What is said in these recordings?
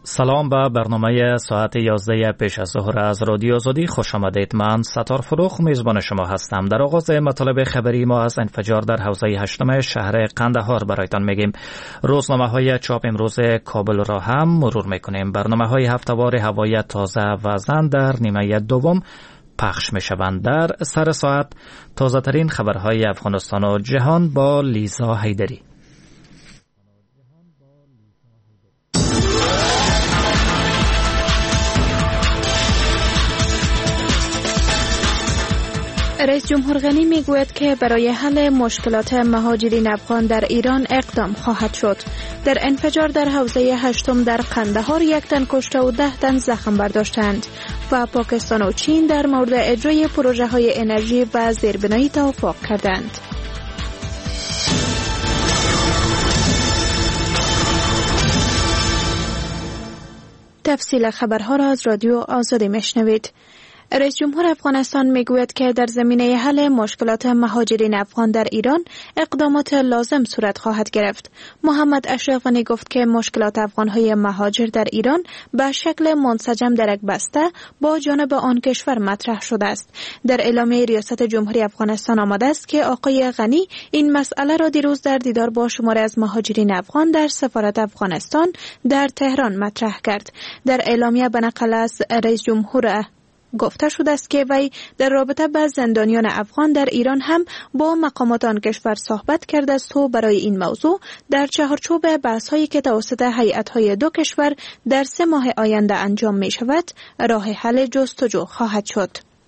سلام به برنامه ساعت 11 پیش از ظهر از رادیو آزادی خوش آمدید. من ستار فروخ میزبان شما هستم. در آغاز مطالب خبری ما از انفجار در حوزه هشتم شهر قندهار برایتان میگیم. روزنامه های چاپ امروز کابل را هم مرور میکنیم. برنامه های هفته‌وار هوای تازه و زن در نیمه دوم پخش میشوند. در سر ساعت تازه ترین خبرهای افغانستان و جهان با لیزا حیدری. رئیس جمهور غنی میگوید که برای حل مشکلات مهاجرین افغان در ایران اقدام خواهد شد. در انفجار در حوزه هشتم در قندهار 1 تن کشته و 10 تن زخم برداشتند و پاکستان و چین در مورد اجرای پروژه های انرژی و زیربنایی توافق کردند. تفصیل خبرها را از رادیو آزادی میشنوید. رئیس جمهور افغانستان میگوید که در زمینه حل مشکلات مهاجرین افغان در ایران اقدامات لازم صورت خواهد گرفت. محمد اشرف غنی گفت که مشکلات افغانهای مهاجر در ایران به شکل منسجم در یک بسته با جانب آن کشور مطرح شده است. در اعلامیه ریاست جمهوری افغانستان آمده است که آقای غنی این مسئله را دیروز در دیدار با شماری از مهاجرین افغان در سفارت افغانستان در تهران مطرح کرد. در اعلامیه به نقل از رئیس جمهور گفته شده است که وی در رابطه با زندانیان افغان در ایران هم با مقامات آن کشور صحبت کرده است و برای این موضوع در چهارچوب بحث‌هایی که توسط هیئت‌های دو کشور در 3 ماه آینده انجام می‌شود راه حل جستجو خواهد شد.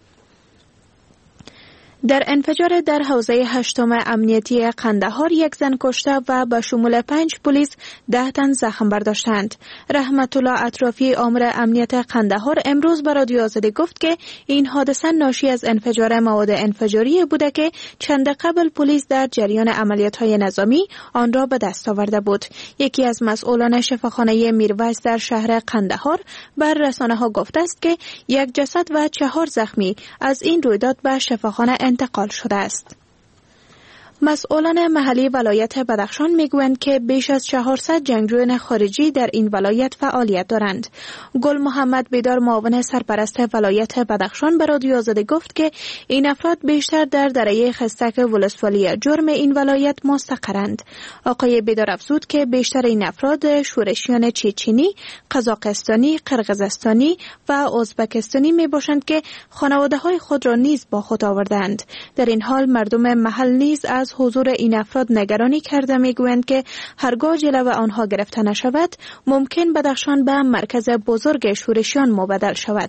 در انفجار در حوزه هشتم امنیتی قندهار 1 زن کشته و به شمول 5 پلیس 10 تن زخم برداشتند. رحمت الله اطرافی آمر امنیت قندهار امروز به رادیو آزادی گفت که این حادثه ناشی از انفجار مواد انفجاری بوده که چند قبل پلیس در جریان عملیات‌های نظامی آن را به دست آورده بود. یکی از مسئولان شفاخانه میرویس در شهر قندهار بر رسانه‌ها گفته است که 1 جسد و 4 زخمی از این رویداد به شفاخانه انتقال شده است. مسئولان محلی ولایت بدخشان میگویند که بیش از 400 جنگجویان خارجی در این ولایت فعالیت دارند. گل محمد بیدار معاون سرپرست ولایت بدخشان به رادیو آزادی گفت که این افراد بیشتر در دره خستک ولسوالی جرم این ولایت مستقرند. آقای بیدار افزود که بیشتر این افراد شورشیان چچنی، قزاقستانی، قرقیزستانی و ازبکستانی میباشند که خانواده‌های خود را نیز با خود آوردند. در این حال مردم محل نیز از حضور این افراد نگرانی کرده میگویند که هرگاه جلو آنها گرفته نشود ممکن بدخشان به مرکز بزرگ شورشیان مبدل شود.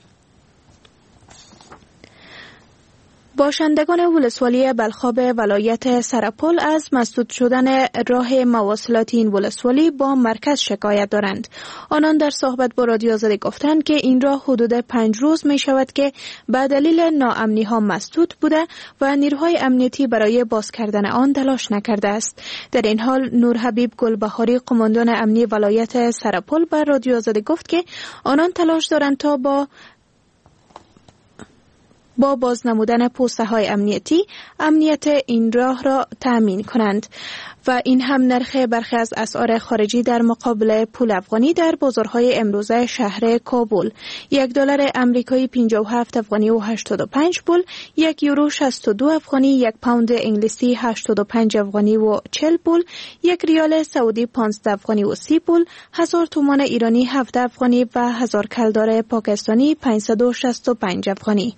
باشندگان ولسوالی بلخاب ولایت سرپل از مسدود شدن راه مواصلات این ولسوالی با مرکز شکایت دارند. آنان در صحبت با رادیو آزادی گفتند که این راه حدود 5 روز می شود که به دلیل ناامنی ها مسدود بوده و نیروهای امنیتی برای باز کردن آن تلاش نکرده است. در این حال نور حبیب گلبهاری قماندان امنی ولایت سرپل بر رادیو آزادی گفت که آنان تلاش دارند تا با بازنمودن پوسته های امنیتی امنیت این راه را تأمین کنند و این هم نرخ برخی از اسعار خارجی در مقابل پول افغانی در بازارهای امروزه شهر کابل. $1 امریکایی 57 افغانی و 85 پول، 1 یورو 62 افغانی، 1 پوند انگلیسی 85 افغانی و 40 پول، 1 ریال سعودی 15 افغانی و 30 پول، 1000 تومان ایرانی 7 افغانی و 1000 کلدار پاکستانی 565 افغانی.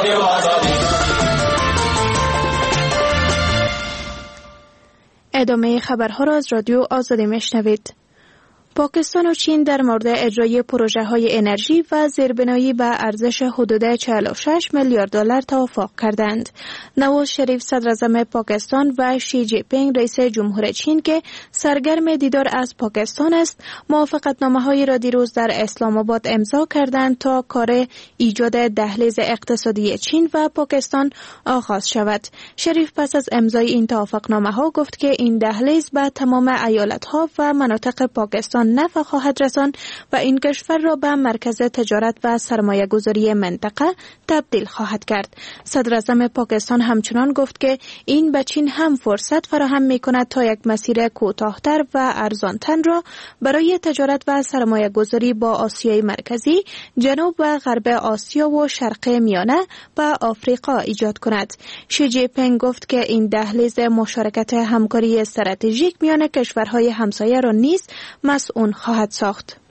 ادامه خبرها را از رادیو آزادی میشنوید. پاکستان و چین در مورد اجرای پروژه‌های انرژی و زیربنایی به ارزش حدود 46 میلیارد دلار توافق کردند. نواز شریف صدراعظم پاکستان و شی جی پینگ رئیس جمهور چین که سرگرم دیدار از پاکستان است، موافقتنامه‌هایی را دیروز در اسلام آباد امضا کردند تا کار ایجاد دهلیز اقتصادی چین و پاکستان آغاز شود. شریف پس از امضای این توافقنامه‌ها گفت که این دهلیز به تمام ایالت‌ها و مناطق پاکستان آن نفع خواهد رساند و این کشور را به مرکز تجارت و سرمایه گذاری منطقه تبدیل خواهد کرد. صدر اعظم پاکستان همچنان گفت که این به چین هم فرصت فراهم می کند تا یک مسیر کوتاه‌تر و ارزان‌تر را برای تجارت و سرمایه گذاری با آسیای مرکزی، جنوب و غرب آسیا و شرق میانه و آفریقا ایجاد کند. شی جی پینگ گفت که این دهلیز مشارکت همکاری استراتژیک میان کشورهای همسایه را نیز مسئول خواهد ساخت.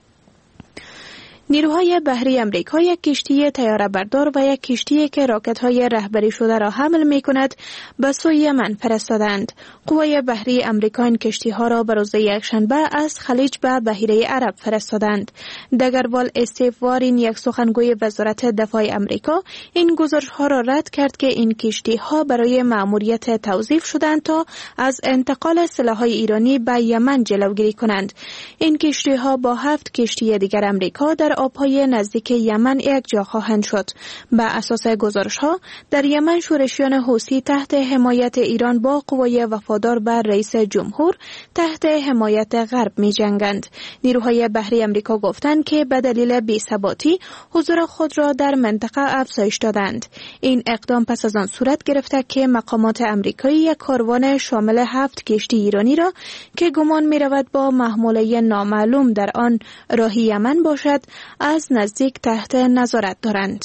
نیروهای بحری امریکا یک کشتی طیاره‌بردار و یک کشتی که راکت‌های رهبری شده را حمل می‌کند به سوی یمن فرستادند. قوای بحری امریکا این کشتی‌ها را به روز یکشنبه از خلیج به بحیره عرب فرستادند. دگروال استیو وارین، یک سخنگوی وزارت دفاع امریکا، این گزارش‌ها را رد کرد که این کشتی‌ها برای مأموریت توظیف شدند تا از انتقال سلاح‌های ایرانی به یمن جلوگیری کنند. این کشتی‌ها با 7 کشتی دیگر امریکا در آبهای نزدیک یمن یک جا خواهند شد. به اساس گزارش‌ها در یمن شورشیان حوثی تحت حمایت ایران با قوای وفادار به رئیس جمهور تحت حمایت غرب می‌جنگند. نیروهای بحری امریکا گفتند که به دلیل بی‌ثباتی حضور خود را در منطقه افزایش دادند. این اقدام پس از آن صورت گرفته که مقامات آمریکایی یک کاروان شامل 7 کشتی ایرانی را که گمان می‌رود با محموله نامعلوم در آن راه یمن باشد از نزدیک تحت نظارت دارند.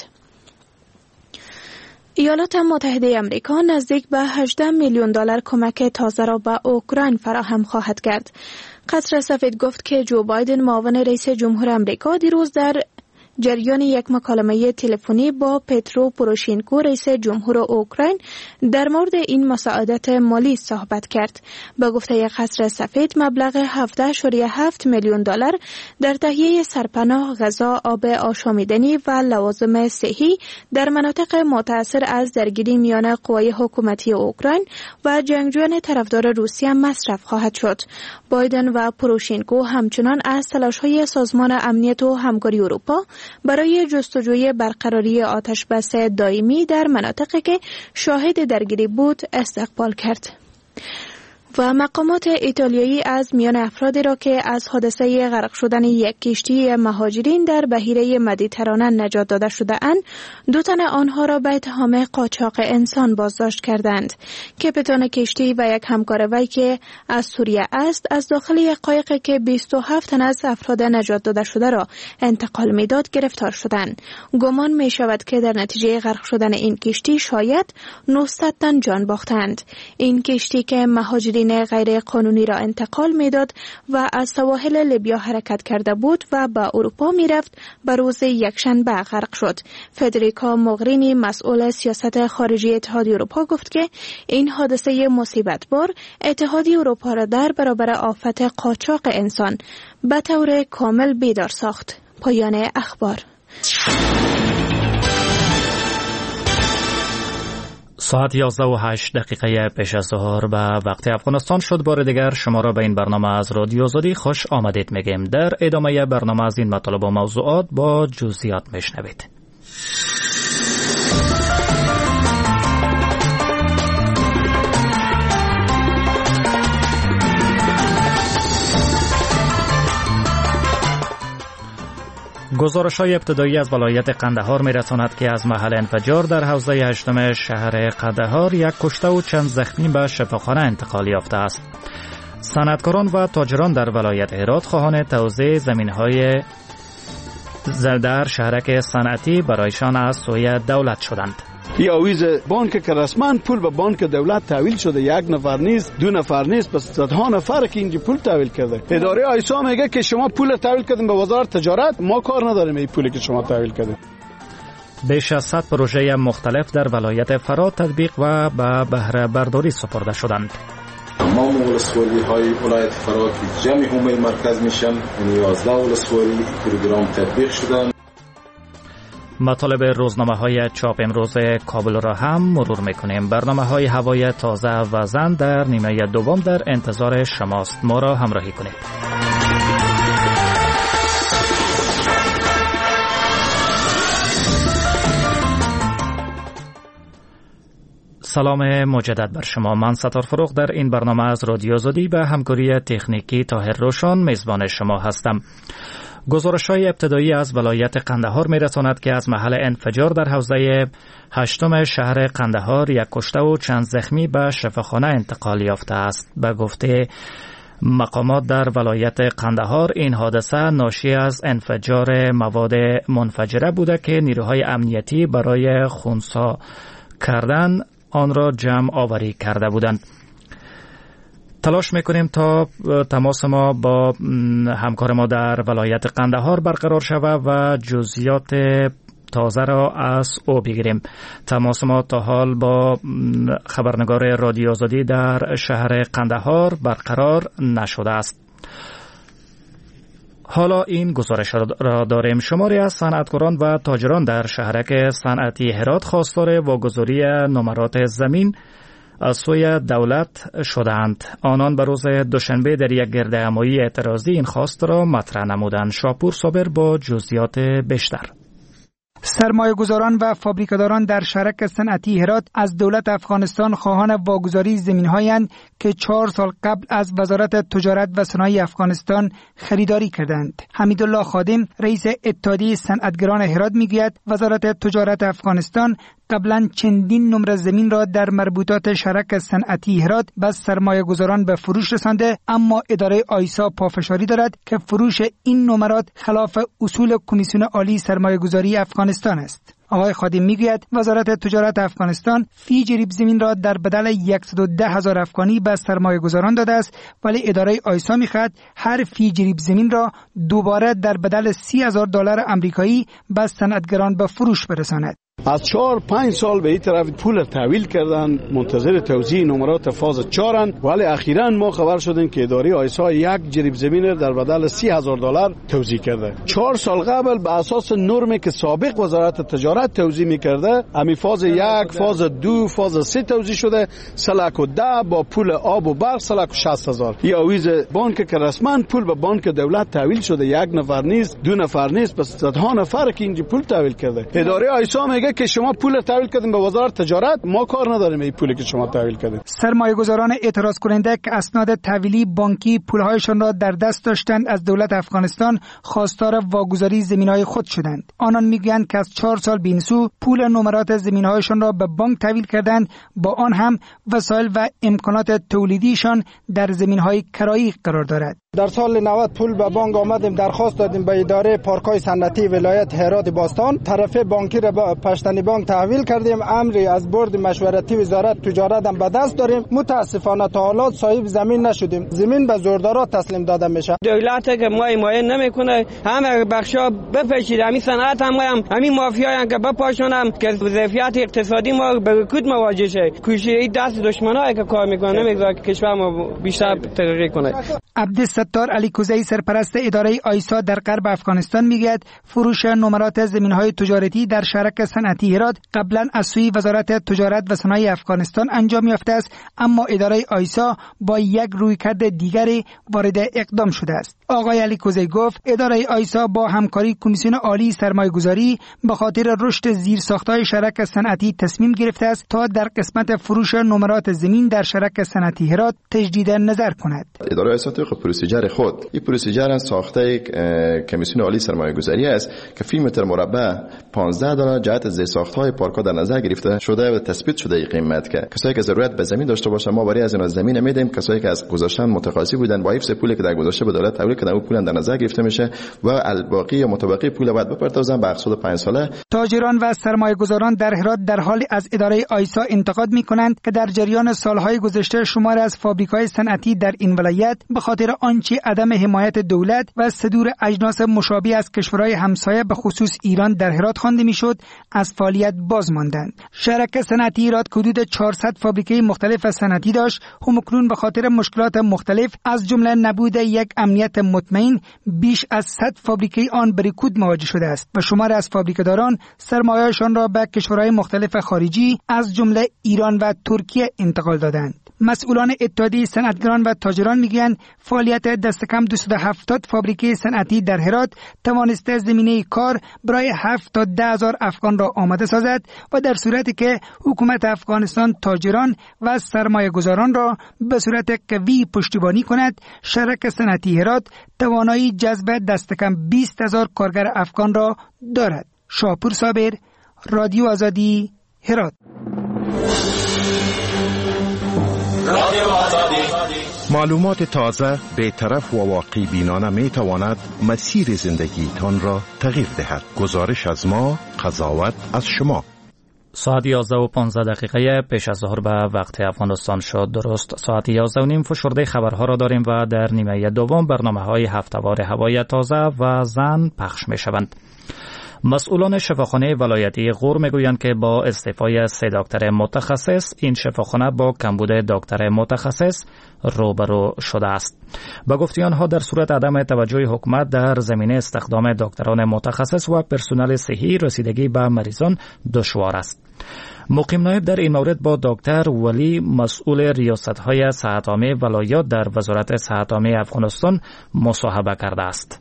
ایالات متحده آمریکا نزدیک به 18 میلیون دلار کمک تازه را به اوکراین فراهم خواهد کرد. قصر سفید گفت که جو بایدن، معاون رئیس جمهور آمریکا، دیروز در جریان یک مکالمه تلفنی با پترو پوروشینکو، رئیس جمهور اوکراین، در مورد این مساعدت مالی صحبت کرد. به گفته قصر سفید، مبلغ 17.7 میلیون دلار در تهیه سرپناه، غذا، آب آشامیدنی و لوازم صحی در مناطق متاثر از درگیری میان قوای حکومتی اوکراین و جنگجویان طرفدار روسیه مصرف خواهد شد. بایدن و پوروشینکو همچنان از تلاش‌های سازمان امنیت و همکاری اروپا برای جستجوی برقراری آتشبس دائمی در مناطقی که شاهد درگیری بود استقبال کرد. و مقامات ایتالیایی از میان افرادی را که از حادثه غرق شدن یک کشتی مهاجرین در بحیره مدیترانه نجات داده شده‌اند، 2 تن آنها را به اتهام قاچاق انسان بازداشت کردند. کاپیتان کشتی و یک همکار وی که از سوریه است، از داخل یک قایقی که 27 تن از افراد نجات داده شده را انتقال می‌داد گرفتار شدند. گمان می‌شود که در نتیجه غرق شدن این کشتی شاید 900 تن جان باختند. این کشتی که مهاجرین غیر قانونی را انتقال میداد و از سواحل لیبیا حرکت کرده بود و به اروپا میرفت، به روز یکشنبه غرق شد. فدریکا موغرینی، مسئول سیاست خارجی اتحادیه اروپا، گفت که این حادثه مصیبت بار اتحادیه اروپا را در برابر آفت قاچاق انسان به طور کامل بیدار ساخت. پایان اخبار. ساعت 11:08 پیش از ظهر به وقت افغانستان شد. بار دیگر شما را به این برنامه از رادیو آزادی خوش آمدید میگیم. در ادامه برنامه از این مطالب و موضوعات با جزئیات میشنوید. گزارش‌های ابتدایی از ولایت قندهار می‌رساند که از محل انفجار در حوزه 8 شهر قندهار یک کشته و چند زخمی به شفاخانه انتقال یافته است. صنعتکاران و تاجران در ولایت هرات خواهان توزیع زمین‌های در شهرک صنعتی برایشان از سوی دولت شدند. این آویز بانک که رسما پول به بانک دولت تحویل شده، 1 نفر نیست، 2 نفر نیست، پس صدها نفر که اینجا پول تحویل کرده. اداره آیسا میگه که شما پول تحویل کردین به وزارت تجارت، ما کار نداریم این پولی که شما تحویل کردین. بیش از 100 پروژه مختلف در ولایت فرات تطبیق و به بهره برداری سپرده شدند. تمام ولسوالی‌های ولایت فرات که جمع حومه مرکز میشن، 11 ولسوالی پروگرام تطبیق شدن. مطالب روزنامه‌های چاپ امروز کابل را هم مرور می‌کنیم. برنامه‌های هوای تازه و زن در نیمه دوم در انتظار شماست. ما را همراهی کنید. سلام مجدد بر شما. من ستار فروخ در این برنامه از رادیو آزادی به همکاری تکنیکی طاهر روشن میزبان شما هستم. گزارش‌های ابتدایی از ولایت قندهار می‌رساند که از محل انفجار در حوزه 8 شهر قندهار یک کشته و چند زخمی به شفاخانه انتقال یافته است. به گفته مقامات در ولایت قندهار این حادثه ناشی از انفجار مواد منفجره بوده که نیروهای امنیتی برای خنثی کردن آن را جمع آوری کرده بودند. تلاش میکنیم تا تماس ما با همکار ما در ولایت قندهار برقرار شود و جزئیات تازه را از او بگیریم. تماس ما تا حال با خبرنگار رادیو آزادی در شهر قندهار برقرار نشده است. حالا این گزارش را داریم. شماری از صنعتگران و تاجران در شهرک صنعتی هرات خواستار واگذاری نمرات زمین از سوی دولت شدند. آنان به روز دوشنبه در یک گردهمایی اعتراضی این خواست را مطرح نمودند. شاپور صابر با جزئیات بیشتر. سرمایه‌گذاران و فابریکاداران در شهرک صنعتی هرات از دولت افغانستان خواهان واگذاری زمین‌هایند که 4 سال قبل از وزارت تجارت و صنایع افغانستان خریداری کردند. حمیدالله خادم رئیس اتحادیه صنعتگران هرات میگوید وزارت تجارت افغانستان قبلا چندین نمره زمین را در مربوطات شهرک صنعتی هرات به سرمایه‌گذاران به فروش رسانده، اما اداره آیسا پافشاری دارد که فروش این نمرات خلاف اصول کمیسیون عالی سرمایه‌گذاری افغانستان است. آقای خادم میگوید وزارت تجارت افغانستان فی جریب زمین را در بدل 110,000 افغانی به سرمایه‌گذاران داده است، ولی اداره آیسا میخواهد هر فی جریب زمین را دوباره در بدل $30,000 آمریکایی به صنعتگران به فروش برساند. از 4-5 سال به این طرف پول تحویل کردن، منتظر توزیع نمرات فاز 4 ولی اخیراً ما خبر شدیم که اداره آیسا یک جریب زمین در بدل $30,000 توزیع کرده. 4 سال قبل به اساس نرمی که سابق وزارت تجارت توزیع می‌کرده، همین فاز 1، فاز 2، فاز 3 توزیع شده. سلک و 10 با پول آب و برق سلک 60,000. یا آویز بانک که رسما پول به بانک دولت تحویل شده، یک نفر نیست، 2 نفر نیست، بس صدها نفر که اینجا پول تحویل کرده. اداره آیسا میگه که شما پول تحویل کردین به وزارت تجارت، ما کار نداریم این پولی که شما تحویل کردین. سرمایه‌گذاران اعتراض کننده که اسناد تحویلی بانکی پولهایشان را در دست داشتند از دولت افغانستان خواستار واگذاری زمین‌های خود شدند. آنان میگویند که از 4 سال به این سو پول نمرات زمین‌هایشان را به بانک تحویل کردند، با آن هم وسایل و امکانات تولیدیشان در زمین‌های کرایی قرار دارد. در سال 90 پول به بانک آمدیم، درخواست دادیم به اداره پارک‌های صنعتی ولایت هرات باستان، طرف بانکی را به پشتنی بانک تحویل کردیم. امری از بورد مشورتی وزارت تجارت هم به دست داریم. متاسفانه تا حالا صاحب زمین نشدیم. زمین به زوردارا تسلیم داده میشه. دولت که ما حمایت نمیکنه، همه بخشا بپیچید. همین صنعت همین مافیایان که بپاشونم که ظرفیت اقتصادی ما به رکود مواجه شه. کوشش دست دشمنایی که کار میکنه نمیذاره که کشور ما بیشتر ترقی کنه. عبدالستار علی کوزی سرپرست اداره آیسا در غرب افغانستان میگوید فروش نمرات زمین‌های تجارتی در شهرک صنعتی هرات قبلا از سوی وزارت تجارت و صنایع افغانستان انجام یافته است، اما اداره آیسا با یک رویکرد دیگری وارد اقدام شده است. آقای علی کوزی گفت اداره آیسا با همکاری کمیسیون عالی سرمایه‌گذاری به خاطر رشد زیرساخت‌های شهرک صنعتی تصمیم گرفته است تا در قسمت فروش نمرات زمین در شهرک صنعتی هرات تجدید نظر کند. اداره آیسا طبق پروسیجر خود این پروسیجر ساخته کمیسیون عالی سرمایه‌گذاری است که فی متر مربع $15 جهت زیرساخت‌های پارک‌ها در نظر گرفته شده و تثبیت شده این قیمت که کسایی که ضرورت به زمین داشته باشه ما برای از اینا زمین میدیم، کسایی که از گذاشتن متقاضی بودن با حفظ پولی که در گذشته به دولت تحویل کردن اون پول در نظر گرفته میشه و الباقی یا متبقی پول باید بپردازن به اقساط 5 ساله. تاجران و سرمایه‌گذاران در هرات در حال از اداره آیسا انتقاد می‌کنند که در جریان سالهای گذشته شمار از فابریک‌های صنعتی در این ولایت به خاطر آنچه عدم حمایت دولت و صدور اجناس مشابه از کشورهای همسایه به خصوص ایران در هرات خوانده میشد از فعالیت باز ماندند. شرکت صنعتی هرات حدود 400 فابریکه مختلف صنعتی داشت، همکنون به خاطر مشکلات مختلف از جمله نبود یک امنیت مطمئن بیش از 100 فابریکه آن به رکود مواجه شده است و شمار از فابریکه‌داران سرمایه‌شان را به کشورهای مختلف خارجی از جمله ایران و ترکیه انتقال دادند. مسئولان اتحادیه صنعتگران و تاجران میگویند فعالیت دست کم 270 فابریکه صنعتی در هرات توانسته زمینه کار برای 7 تا 10 هزار افغان را آماده سازد و در صورتی که حکومت افغانستان تاجران و سرمایه گذاران را به صورت قوی پشتیبانی کند، شرک صنعتی هرات توانایی جذب دست کم 20 هزار کارگر افغان را دارد. شاپور صابر، رادیو آزادی، هرات. معلومات تازه، بی‌طرف و واقعی بینانه می تواند مسیر زندگیتان را تغییر دهد. گزارش از ما، قضاوت از شما. ساعت 11:15 پیش از ظهر به وقت افغانستان شد. درست ساعت 11:30 فشرده خبرها را داریم و در نیمه دوم برنامه‌های هفته‌وار هوای تازه و زن پخش می‌شوند. مسئولان شفاخانه ولایتی غور میگویند که با استعفای 3 دکتر متخصص این شفاخانه با کمبود دکتر متخصص روبرو شده است. با گفته آنها در صورت عدم توجه حکومت در زمینه استخدام دکتران متخصص و پرسنل صحی رسیدگی به مریضان دشوار است. مقیم نایب در این مورد با دکتر ولی مسئول ریاست‌های صحت‌عامه ولایات در وزارت صحت‌عامه افغانستان مصاحبه کرده است.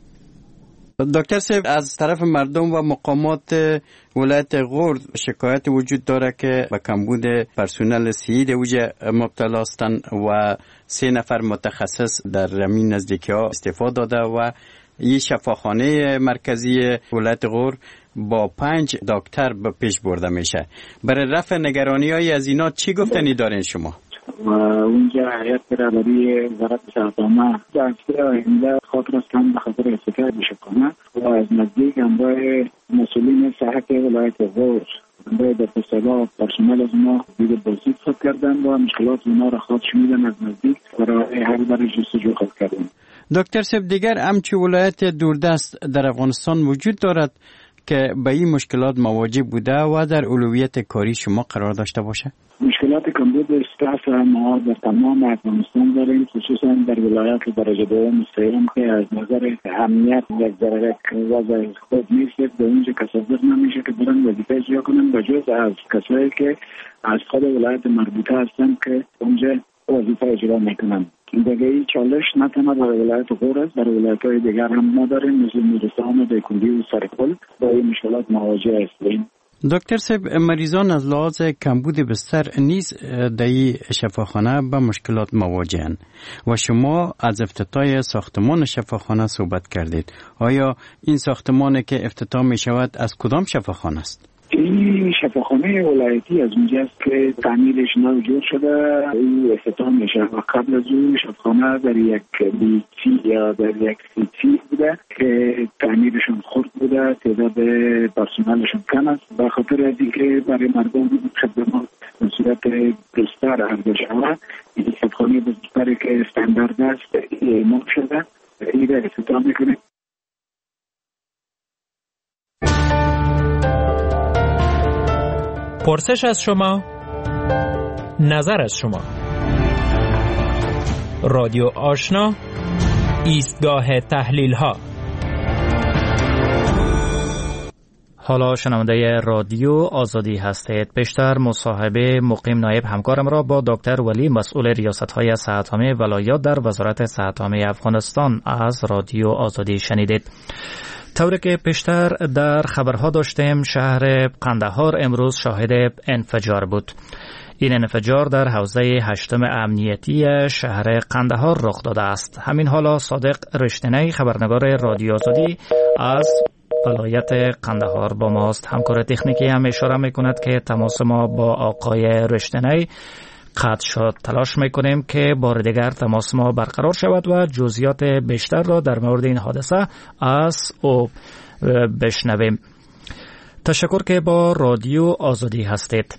دکتر صاحب، از طرف مردم و مقامات ولایت غور شکایت وجود داره که به کمبود پرسنل صحی در وجه مبتلا هستند و 3 نفر متخصص در همین نزدیکی ها استعفا داده و این شفاخانه مرکزی ولایت غور با 5 دکتر به پیش برده میشه. برای رفع نگرانی های از اینا چی گفتنی دارین شما؟ و اونجا هیئت رهبری وزارت صحت‌عامه در آینده خاطر است هم به خاطر استفاده بشکنه و از نزدیک همراه مسئولین صحت ولایت غور همراه دکتر صاحب پرسنل از ما دیده بازدید خود کردن و مشکلات اونا را خواهد شنیدن از نزدیک برای حل برای جستجو خود کردن. دکتر صاحب، دیگر همچی ولایت دوردست در افغانستان وجود دارد که به این مشکلات مواجه بوده و در اولویت کاری شما قرار داشته باشه؟ مشکلات کمبود استاف ما در تمام افغانستان داریم، خصوصا در ولایات درجه دوم سوم که از نظر اهمیت یک ذره وضع خود نیست. به اونجا تصور نمیشه که برن وظیفه اجرا کنن به جز از کسایی که از خود ولایت مربوطه هستن که اونجا وظیفه اجرا میکنن. دیگه این چالش نه تنها در ولایت غور است، در ولایت‌های دیگر هم ما داریم مثل نورستان و دیکندی و سرپل با این مشکلات مواجه هستیم. دکتر صاحب، مریضان از لحاظ کمبود بستر نیز در این شفاخانه به مشکلات مواجهند و شما از افتتاح ساختمان شفاخانه صحبت کردید. آیا این ساختمانی که افتتاح می شود از کدام شفاخانه است؟ این شفاخانه ولایتی از اونجاست که تعمیرش نوجود شده، این افتتاح میشه و قبل از اون شفاخانه در یک بیتی یا در یک سیتی بوده که تعمیرشون خرد بوده، تعداد پرسنلشون کم است. به خاطر از اینکه برای مردم خدمات به صورت بستر عرضه شود، این شفاخانه بستری که استاندارد است اعمال شده، این را افتتاح میکنه. پرسش از شما، نظر از شما. رادیو آشنا، ایستگاه تحلیل ها. حالا شنونده رادیو آزادی هستید. پیشتر مصاحبه مقیم نایب همکارم را با دکتر ولی مسئول ریاست‌های صحت‌عامه ولایات در وزارت صحت‌عامه افغانستان از رادیو آزادی شنیدید. طوری که پیشتر در خبرها داشتیم، شهر قندهار امروز شاهد انفجار بود. این انفجار در حوزه 8 امنیتی شهر قندهار رخ داده است. همین حالا صادق رشتنی خبرنگار رادیو آزادی از ولایت قندهار با ماست. همکار تکنیکی هم اشاره میکند که تماس ما با آقای رشتنی قطع شد. تلاش میکنیم که بار دیگر تماس ما برقرار شود و جزئیات بیشتر را در مورد این حادثه از او بشنویم. تشکر که با رادیو آزادی هستید.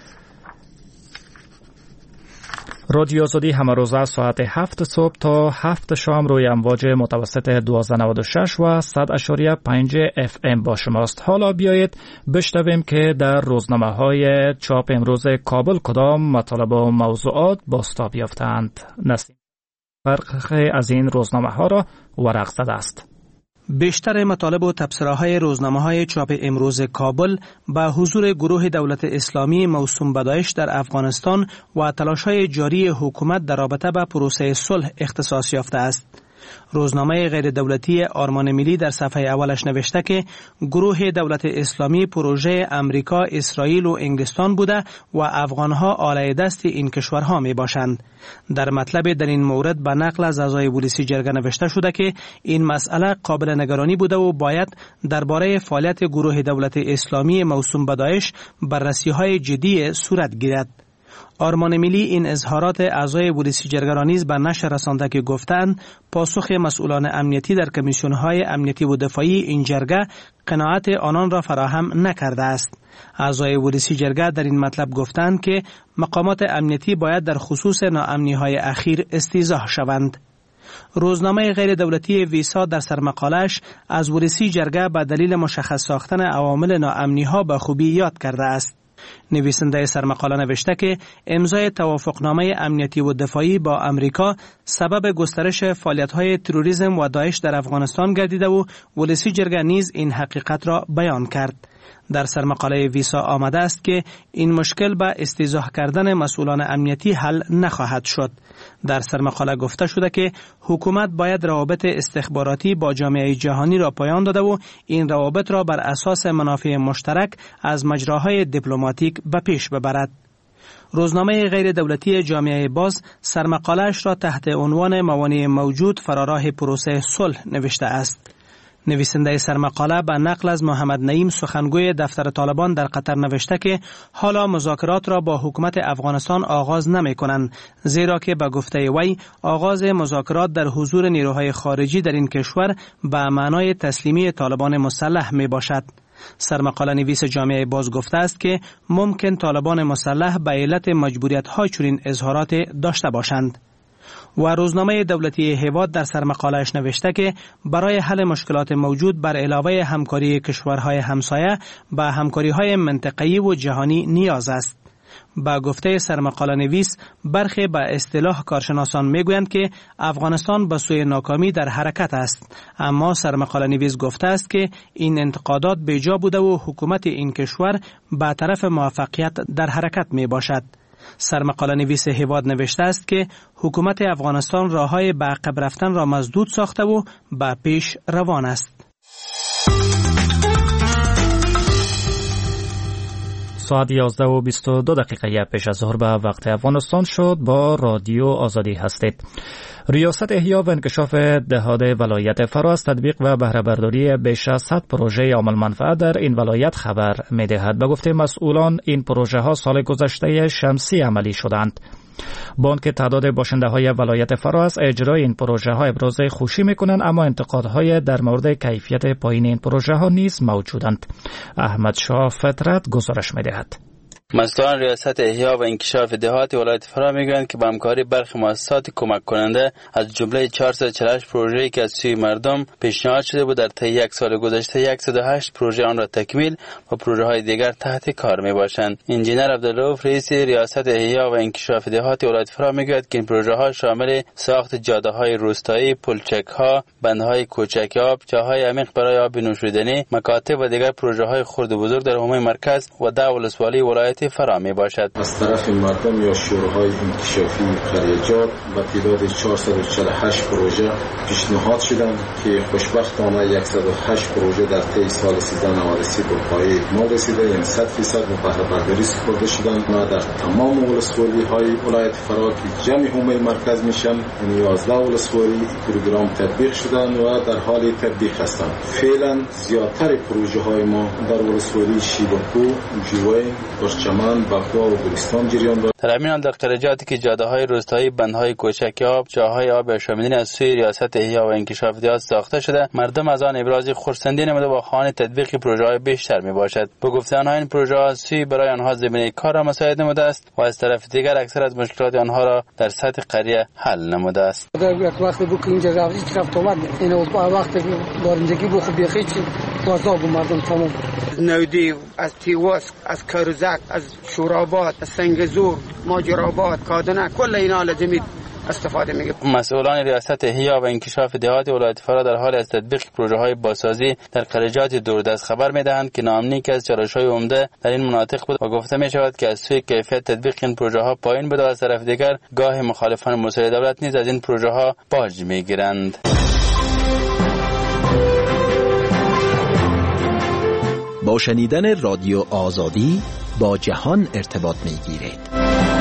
رادیو آزادی همه روزه ساعت 7 صبح تا 7 شام روی امواج متوسط 1296 و 100.5 FM با شماست. حالا بیایید بشنویم که در روزنامه‌های چاپ امروز کابل کدام مطالب و موضوعات بازتاب یافتند. نسیم برخی از این روزنامه‌ها را ورق زده است. بیشتر مطالب و تبصره‌های روزنامه‌های چاپ امروز کابل به حضور گروه دولت اسلامی موسوم به داعش در افغانستان و تلاش‌های جاری حکومت در رابطه با پروسه صلح اختصاص یافته است. روزنامه غیر دولتی آرمان ملی در صفحه اولش نوشته که گروه دولت اسلامی پروژه امریکا، اسرائیل و انگلستان بوده و افغانها آله دست این کشورها می باشند. در مطلب در این مورد به نقل از اعضای پلیسی جرگه نوشته شده که این مسئله قابل نگرانی بوده و باید درباره فعالیت گروه دولت اسلامی موسوم به داعش بررسی‌های جدی صورت گیرد. آرمان ملی این اظهارات اعضای پلیسی جرگه را نیز به نشر رسانده که گفتند پاسخ مسئولان امنیتی در کمیسیون‌های امنیتی و دفاعی این جرگه قناعت آنان را فراهم نکرده است. اعضای پلیسی جرگه در این مطلب گفتند که مقامات امنیتی باید در خصوص ناامنی‌های اخیر استیضاح شوند. روزنامه غیر دولتی ویسا در سرمقالش از پلیسی جرگه به دلیل مشخص ساختن عوامل ناامنی‌ها به خوبی یاد کرده است. نویسنده سرمقاله نوشته که امضای توافقنامه امنیتی و دفاعی با امریکا سبب گسترش فعالیت‌های تروریسم و داعش در افغانستان گردیده و پلیسی جرگه نیز این حقیقت را بیان کرد. در سرمقاله ویسا آمده است که این مشکل به استیضاح کردن مسئولان امنیتی حل نخواهد شد. در سرمقاله گفته شده که حکومت باید روابط استخباراتی با جامعه جهانی را پایان داده و این روابط را بر اساس منافع مشترک از مجراهای دیپلماتیک به پیش ببرد. روزنامه غیر دولتی جامعه باز سرمقاله‌اش را تحت عنوان موانع موجود فراراه پروسه صلح نوشته است. نویسنده سرمقاله به نقل از محمد نعیم سخنگوی دفتر طالبان در قطر نوشته که حالا مذاکرات را با حکومت افغانستان آغاز نمی کنند، زیرا که به گفته وی آغاز مذاکرات در حضور نیروهای خارجی در این کشور به معنای تسلیمی طالبان مسلح می باشد. سرمقاله نویس جامعه باز گفته است که ممکن طالبان مسلح به علت مجبوریت‌های چنین اظهارات داشته باشند. و روزنامه دولتی هیواد در سرمقاله‌اش نوشته که برای حل مشکلات موجود بر علاوه همکاری کشورهای همسایه به همکاری‌های منطقه‌ای و جهانی نیاز است. با گفته سرمقاله نویس برخی به اصطلاح کارشناسان میگویند که افغانستان به سوی ناکامی در حرکت است، اما سرمقاله نویس گفته است که این انتقادات بیجا بوده و حکومت این کشور به طرف موفقیت در حرکت می باشد. سرمقاله نویس هیواد نوشته است که حکومت افغانستان راههای به عقب رفتن را مسدود ساخته و به پیش روان است. ساعت 11:22 پیش از ظهر به وقت افغانستان شد. با رادیو آزادی هستید. ریاست احیا و انکشاف دهات ولایت فرا از تطبیق و بهره برداری بیش از 100 پروژه عامل منفعت در این ولایت خبر می‌دهد. به گفته مسئولان این پروژه ها سال گذشته شمسی عملی شدند. بانک تعداد باشنده های ولایت فرا از اجرای این پروژه ها ابراز خوشی میکنند، اما انتقادهای در مورد کیفیت پایین این پروژه ها نیز موجودند. احمد شاه فطرت گزارش میدهد. مسئولان ریاست احیا و انکشاف دهات ولایت فرا میگویند که با همکاری برخی مؤسسات کمک کننده از جمله 448 پروژه‌ای که از سوی مردم پیشنهاد شده بود در طی یک سال گذشته 108 پروژه آن را تکمیل و پروژه‌های دیگر تحت کار میباشند. انجینر عبدالرؤوف رئیس ریاست احیا و انکشاف دهات ولایت فرا میگوید که این پروژه‌ها شامل ساخت جاده‌های روستایی، پلچک‌ها، بندهای کوچک آب، چاهای عمیق برای آب نوشیدنی، مکاتب و دیگر پروژه‌های خرد و بزرگ در حومه مرکز و 10 ولسوالی ولایت فرا می باشد. از طرف مردم یا شورای انکشافی قریه‌جات با تعداد 448 پروژه پیشنهاد شدند که خوشبختانه 108 پروژه در طی سال 1393 به پایه اکمال رسیده، یعنی 100% به بهره برداری سپرده شدند و در تمام ولسوالی های ولایت فرا که جمع حومه مرکز میشن، یعنی 11 ولسوالی پروگرام تطبیق شدند و در حال تطبیق هستند. فعلا زیادتر پروژه های ما در ولسوالی شیبکو، جوی، برچمان، بخوا و گلستان جریان دارد. در همین حال در قریه‌جاتی که جاده‌های روستایی، بندهای کوچک آب، چاهای آب آشامیدنی از سوی ریاست احیا و انکشاف دهات ساخته شده، مردم از آن ابراز خرسندی نموده و خواهان تطبیق پروژه‌های بیشتر میباشد. به گفته آنها این پروژه‌ها سوی برای آنها زمینه کار را مساعد نموده است و از طرف دیگر اکثر از مشکلات آنها را در سطح قریه حل نموده است. یک وقت بود که اینجا رفت اومد، این وقت بارندگی بود خب بیخی بازار مردم تمام نودی از تیواس، از کرزک، از شوراباد، از سنگزور، ماجراباد، کادنک، کل اینا لازمید استفاده میگه. مسئولان ریاست احیا و انکشاف دهات ولایت فرا در حال از تطبیق پروژه‌های بازسازی در قریجات دوردست خبر می‌دهند که ناامنی که از چالش‌های عمده در این مناطق بود و گفته می‌شود که از سوی کیفیت تطبیق این پروژه‌ها پایین بود و از طرف دیگر گاه مخالفان مسئول دولت نیز از این پروژه‌ها باج می‌گیرند. با شنیدن رادیو آزادی با جهان ارتباط می‌گیرید.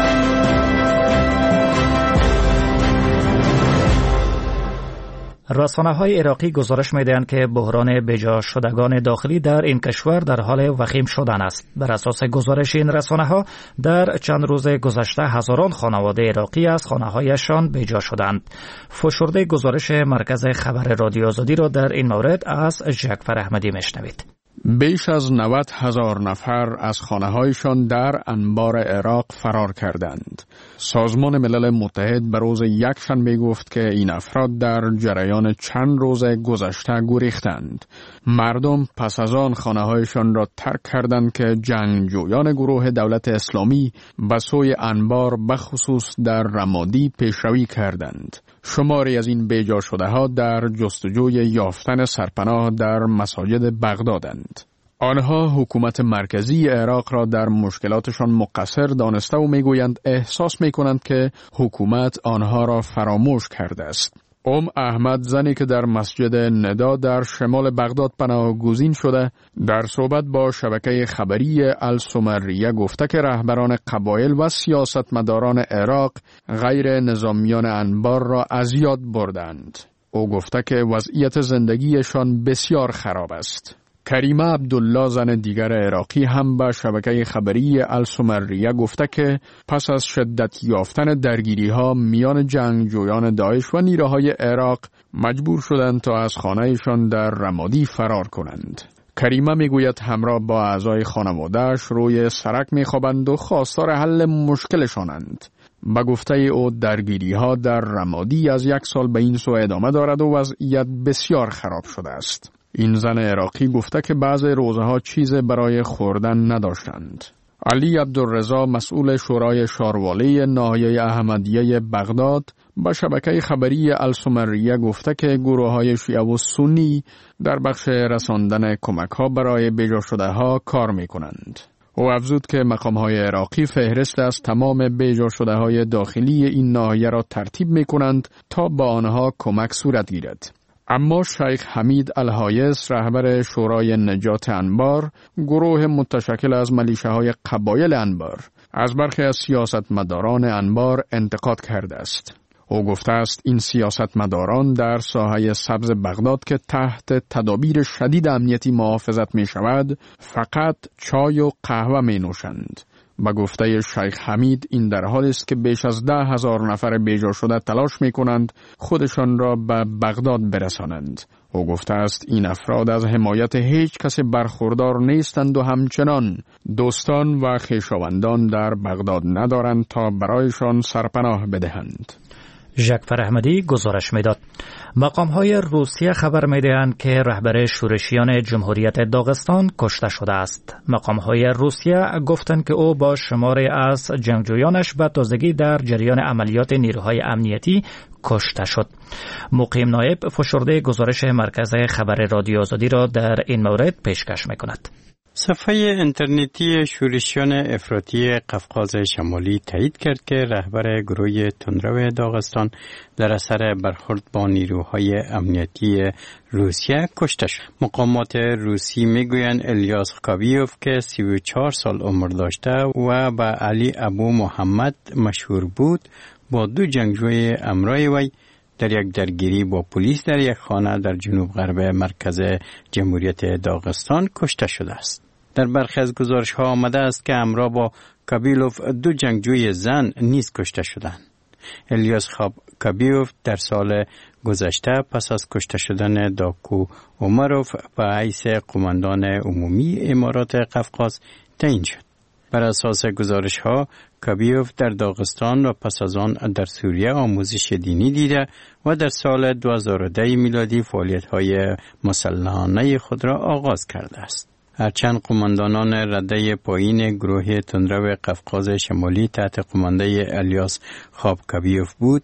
رسانه‌های عراقی گزارش می‌دهند که بحران بجا شدگان داخلی در این کشور در حال وخیم شدن است. بر اساس گزارش این رسانه‌ها در چند روز گذشته هزاران خانواده عراقی از خانه‌هایشان بجا شدند. فشرده گزارش مرکز خبر رادیو آزادی را در این مورد از جعفر احمدی میشنوید. بیش از 90,000 نفر از خانه‌هایشان در انبار عراق فرار کردند. سازمان ملل متحد به روز یکشنبه گفت که این افراد در جریان چند روز گذشته گریختند. مردم پس از آن خانه‌هایشان را ترک کردند که جنگجویان گروه دولت اسلامی به سوی انبار بخصوص در رمادی پیشروی کردند. شماری از این بیجا شده ها در جستجوی یافتن سرپناه در مساجد بغدادند. آنها حکومت مرکزی عراق را در مشکلاتشان مقصر دانسته و میگویند احساس میکنند که حکومت آنها را فراموش کرده است. احمد، زنی که در مسجد ندا در شمال بغداد پناهگزین شده، در صحبت با شبکه خبری السمریه گفته که رهبران قبایل و سیاستمداران عراق غیر نظامیان انبار را از یاد بردند. او گفته که وضعیت زندگیشان بسیار خراب است. کریمه عبدالله، زن دیگر عراقی، هم به شبکه خبری السمریه گفته که پس از شدت یافتن درگیری‌ها میان جنگجویان داعش و نیروهای عراق مجبور شدند تا از خانه‌شان در رمادی فرار کنند. کریمه میگوید همراه با اعضای خانواده‌اش روی سرک میخوابند و خواستار حل مشکلشانند. به گفته او درگیری‌ها در رمادی از 1 سال به این سو ادامه دارد و وضعیت بسیار خراب شده است. این زن عراقی گفته که بعض روزها چیز برای خوردن نداشتند. علی عبدالرضا، مسئول شورای شاروالی ناحیه احمدیه بغداد، با شبکه خبری السمریه گفته که گروه‌های شیعه و سنی در بخش رساندن کمک‌ها برای بیجا شده ها کار می‌کنند. او افزود که مقام‌های عراقی فهرست از تمام بیجا شده های داخلی این ناحیه را ترتیب می‌کنند تا با آنها کمک صورت گیرد. اما شیخ حمید الهایس، رهبر شورای نجات انبار، گروه متشکل از ملیشه‌های قبایل انبار، از برخی از سیاستمداران انبار انتقاد کرده است. او گفته است این سیاستمداران در ساحه سبز بغداد که تحت تدابیر شدید امنیتی محافظت می شود، فقط چای و قهوه می نوشند. با گفته شیخ حمید این در حال است که بیش از 10,000 نفر بیجا شده تلاش می کنند خودشان را به بغداد برسانند. او گفته است این افراد از حمایت هیچ کس برخوردار نیستند و همچنان دوستان و خویشاوندان در بغداد ندارند تا برایشان سرپناه بدهند. جعفر احمدی گزارش میداد. مقام‌های روسیه خبر می‌دهند که رهبر شورشیان جمهوریت داغستان کشته شده است. مقام‌های روسیه گفتند که او با شماری از جنگجویانش به تازگی در جریان عملیات نیروهای امنیتی کشته شد. مقیم نایب فشرده گزارش مرکز خبر رادیو آزادی را در این مورد پیشکش می‌کند. صفحه اینترنتی شورشیان افراطی قفقاز شمالی تایید کرد که رهبر گروه تندرو داغستان در اثر برخورد با نیروهای امنیتی روسیه کشته شد. مقامات روسی میگویند الیاس کابیوف که 34 سال عمر داشته و به علی ابو محمد مشهور بود، با 2 جنگجوی همراه وی در یک درگیری با پلیس در یک خانه در جنوب غرب مرکز جمهوریت داغستان کشته شده است. در برخی از گزارش‌ها آمده است که همراه با کابیلوف 2 جنگجوی زن نیز کشته شدند. الیاس کابیوف در سال گذشته پس از کشته شدن داکو اومروف به حیث قماندان عمومی امارات قفقاز تعیین شد. بر اساس گزارش‌ها کابیوف در داغستان و پس از آن در سوریه آموزش دینی دیده و در سال 2010 میلادی فعالیت‌های مسلحانه خود را آغاز کرده است. هرچند قماندانان رده پایین گروه تندرو قفقاز شمالی تحت قمانده الیاس کابیوف بود،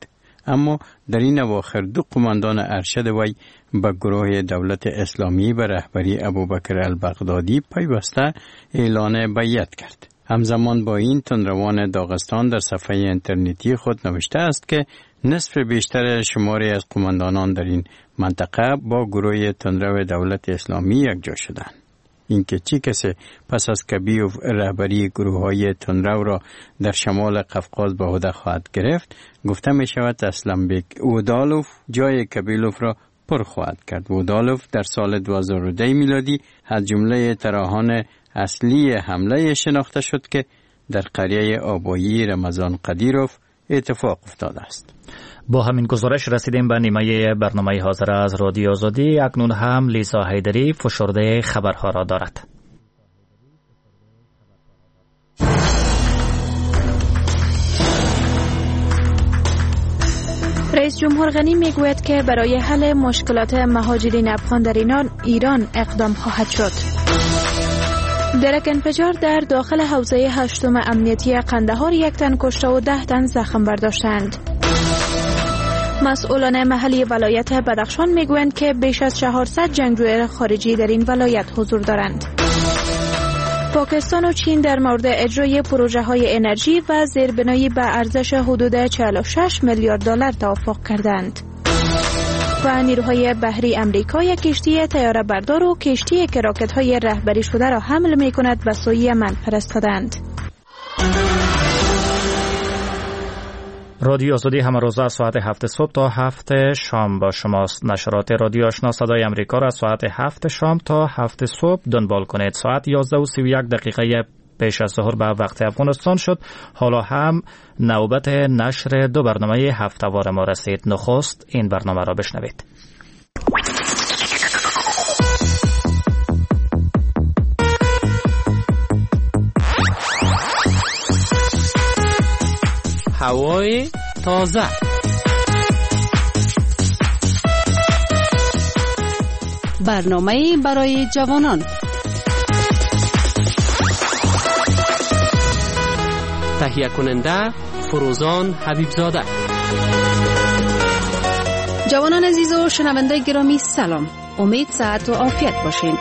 اما در این اواخر 2 قماندان ارشد وی به گروه دولت اسلامی به رهبری ابوبکر البغدادی پیوسته اعلان بیعت کرد. همزمان با این تندروان داغستان در صفحه اینترنتی خود نوشته است که نصف بیشتر شماری از قماندانان در این منطقه با گروه تندرو دولت اسلامی یکجا شدند. اینکه چی کسی پس از کبیوف رهبری گروه‌های تندرو را در شمال قفقاز به عهده خواهد گرفت، گفته می شود اسلمبک اودالوف جای کبیلوف را پر خواهد کرد. اودالوف در سال 2002 میلادی از جمله طراحان اصلی حمله شناخته شد که در قریه آبایی رمضان قدیروف اتفاق افتاده است. با همین گزارش رسیدیم به نیمه برنامه حاضر از رادیو آزادی. اکنون هم لیزا حیدری فشرده خبرها را دارد. رئیس جمهور غنی میگوید که برای حل مشکلات مهاجرین افغان در ایران اقدام خواهد شد. درک انفجار در داخل حوزه 8 امنیتی قندهار 1 تن کشته و 10 تن زخم برداشتند. مسئولان محلی ولایت بدخشان میگویند که بیش از 400 جنگجوی خارجی در این ولایت حضور دارند. پاکستان و چین در مورد اجرای پروژه های انرژی و زیربنایی به ارزش حدود 46 میلیارد دلار توافق کردند. و نیروهای بحری امریکا یک کشتی طیاره بردار و کشتی که راکت های رهبری شده را حمل می کند به سوی یمن فرستادند. رادیو آزادی همه روز از ساعت 7 صبح تا 7 شام با شماست. نشرات رادیو آشنا صدای امریکا را ساعت 7 شام تا 7 صبح دنبال کنید. ساعت 11:31 پیش از ظهر به وقت افغانستان شد. حالا هم نوبت نشر 2 برنامه هفته‌وار ما رسید. نخست این برنامه را بشنوید. هوای تازه. برنامه برای جوانان. تهیه کننده فروزان حبیبزاده. جوانان عزیز و شنونده گرامی سلام. امید صحت و عافیت باشین.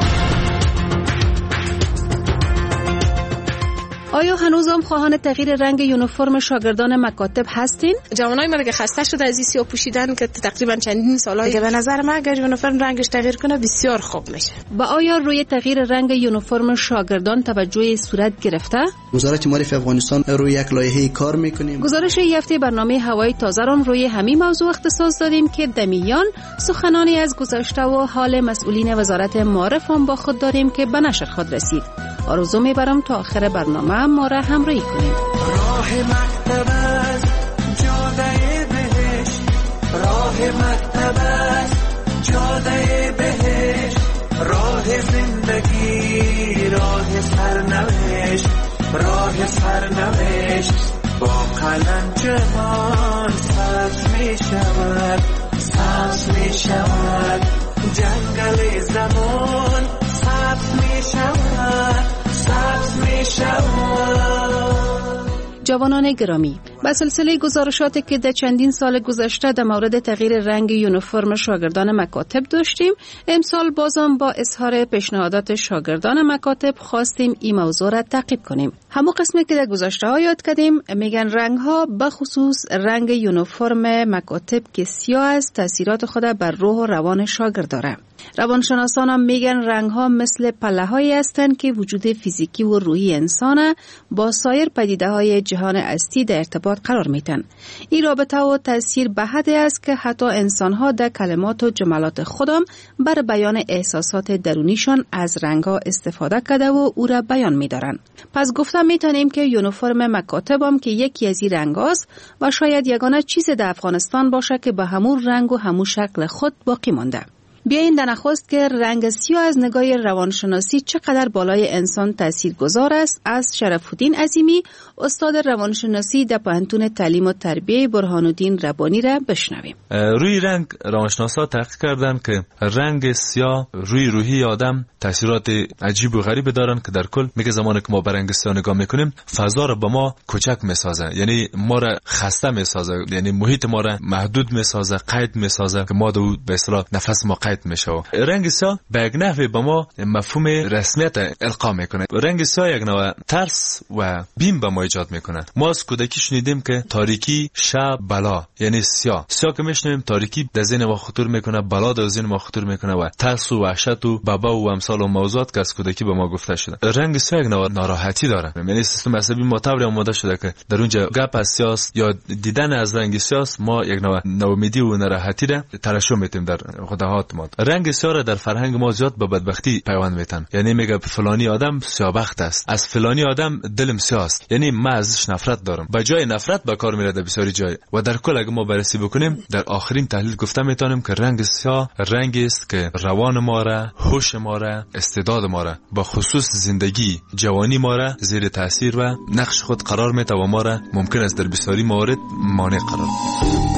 آیا هنوزم خواهان تغییر رنگ یونیفرم شاگردان مکاتب هستین؟ جوانای ما که خسته شده از این سیاه پوشیدن که تقریبا چندین ساله دیگه، به نظر من اگر یونیفرم رنگش تغییر کنه بسیار خوب میشه. و آیا روی تغییر رنگ یونیفرم شاگردان توجه صورت گرفته؟ وزارت معارف افغانستان روی یک لایحه کار میکنیم. گزارش این هفته برنامه هوای تازه را روی همین موضوع اختصاص دادیم که دمیان سخنانی از گذشته و حال مسئولین وزارت معارف هم با خود داریم که به نشر خود رسید. آرزو میبرم تا آخر برنامه ما را همراهی کنیم. راه مکتب است جاده بهشت، راه مکتب است جاده بهشت، راه زندگی، راه سرنوشت، راه سرنوشت. با قلم جهان سبز می شود، سبز می شود، جنگل زمان سبز می شود، سبز می شود. جوانان گرامی، به سلسله گزارشاتی که در چندین سال گذشته در مورد تغییر رنگ یونیفرم شاگردان مکاتب داشتیم، امسال بازم با اظهار پیشنهادات شاگردان مکاتب خواستیم این موضوع را تعقیب کنیم. همو قسمی که در گذشته ها یاد کردیم، میگن رنگ ها به خصوص رنگ یونیفرم مکاتب که سیاه است تاثیرات خود بر روح و روان شاگرد داره. روانشناسان هم میگن رنگ ها مثل پله هایی هستند که وجود فیزیکی و روحی انسان با سایر پدیده های جهان هستی در ارتباط قرار میتن. این رابطه و تاثیر به حدی است که حتی انسان ها در کلمات و جملات خودم بر بیان احساسات درونیشان از رنگ ها استفاده کرده و او را بیان میدارن. پس گفتم میتونیم که یونیفرم مکاتب هم که یکی از این رنگ هاست و شاید یگانه چیز در افغانستان باشه که به همون رنگ و همون شکل خود باقی مانده. بیایید در نخست که رنگ سیاه از نگاه روانشناسی چقدر بالای انسان تاثیرگذار است از شرف‌الدین عظیمی، استاد روانشناسی در پوهنتون تعلیم و تربیه برهان‌الدین ربانی را بشنویم. روی رنگ روانشناسا تحقیق کردن که رنگ سیاه روی روحی آدم تاثیرات عجیب و غریب دارن که در کل میگه زمانی که ما به رنگ سیاه نگاه میکنیم فضا رو به ما کوچک میسازه، یعنی ما را خسته میسازه، یعنی محیط ما را محدود میسازه، قید میسازه که ما دو به اصطلاح نفس ما قید میشه. رنگ سیاه به یک نحوی به ما مفهوم رسمیت القا میکنه. رنگ سیاه یک نوع ترس و بیم به ما ایجاد میکنه. ما از کودکی شنیدیم که تاریکی شب بلا، یعنی سیاه که میشنویم تاریکی در ذهن ما خطور میکنه، بلا در ذهن ما خطور میکنه و ترس و وحشت و بابا و امثال و موضوعات که از کودکی به ما گفته شده. رنگ سیاه یک نوع ناراحتی داره، یعنی سیستم عصبی ما طوری آماده شده که در اونجا گپ از سیاه یا دیدن از رنگ سیاه ما یک نوع ناامیدی و ناراحتی را ترشح میتیم در خودهات ما. رنگ سیاه را در فرهنگ ما زیاد به بدبختی پیوند میتن، یعنی میگه فلانی آدم سیاه‌بخت است، از فلانی آدم دلم سیاه است، یعنی من ازش نفرت دارم. به جای نفرت به کار میره در بسیاری جای. و در کل اگه ما بررسی بکنیم در آخرین تحلیل گفته میتونیم که رنگ سیاه رنگی است که روان ما را، هوش ما را، استعداد ما را، با خصوص زندگی جوانی ما را زیر تاثیر و نقش خود قرار میده و ما را ممکن است در بسیاری موارد مانع قرار بده.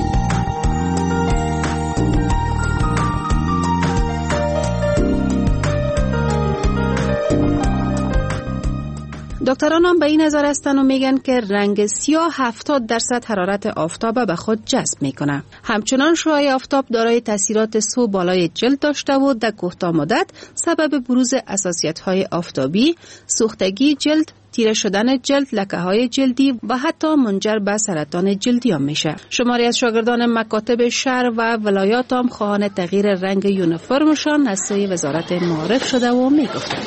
دکتران هم به این نظر هستند و میگن که رنگ سیاه 70% حرارت آفتاب به خود جذب میکنه. همچنان شعاع آفتاب دارای تاثیرات سو بالای جلد داشته و در کوتاه مدت سبب بروز حساسیت‌های آفتابی، سوختگی جلد، تیره شدن جلد، لکه‌های جلدی و حتی منجر به سرطان جلدی هم میشه. شماری از شاگردان مکاتب شهر و ولایات هم خواهان تغییر رنگ یونیفرمشان از سوی وزارت معارف شده و میگفتند.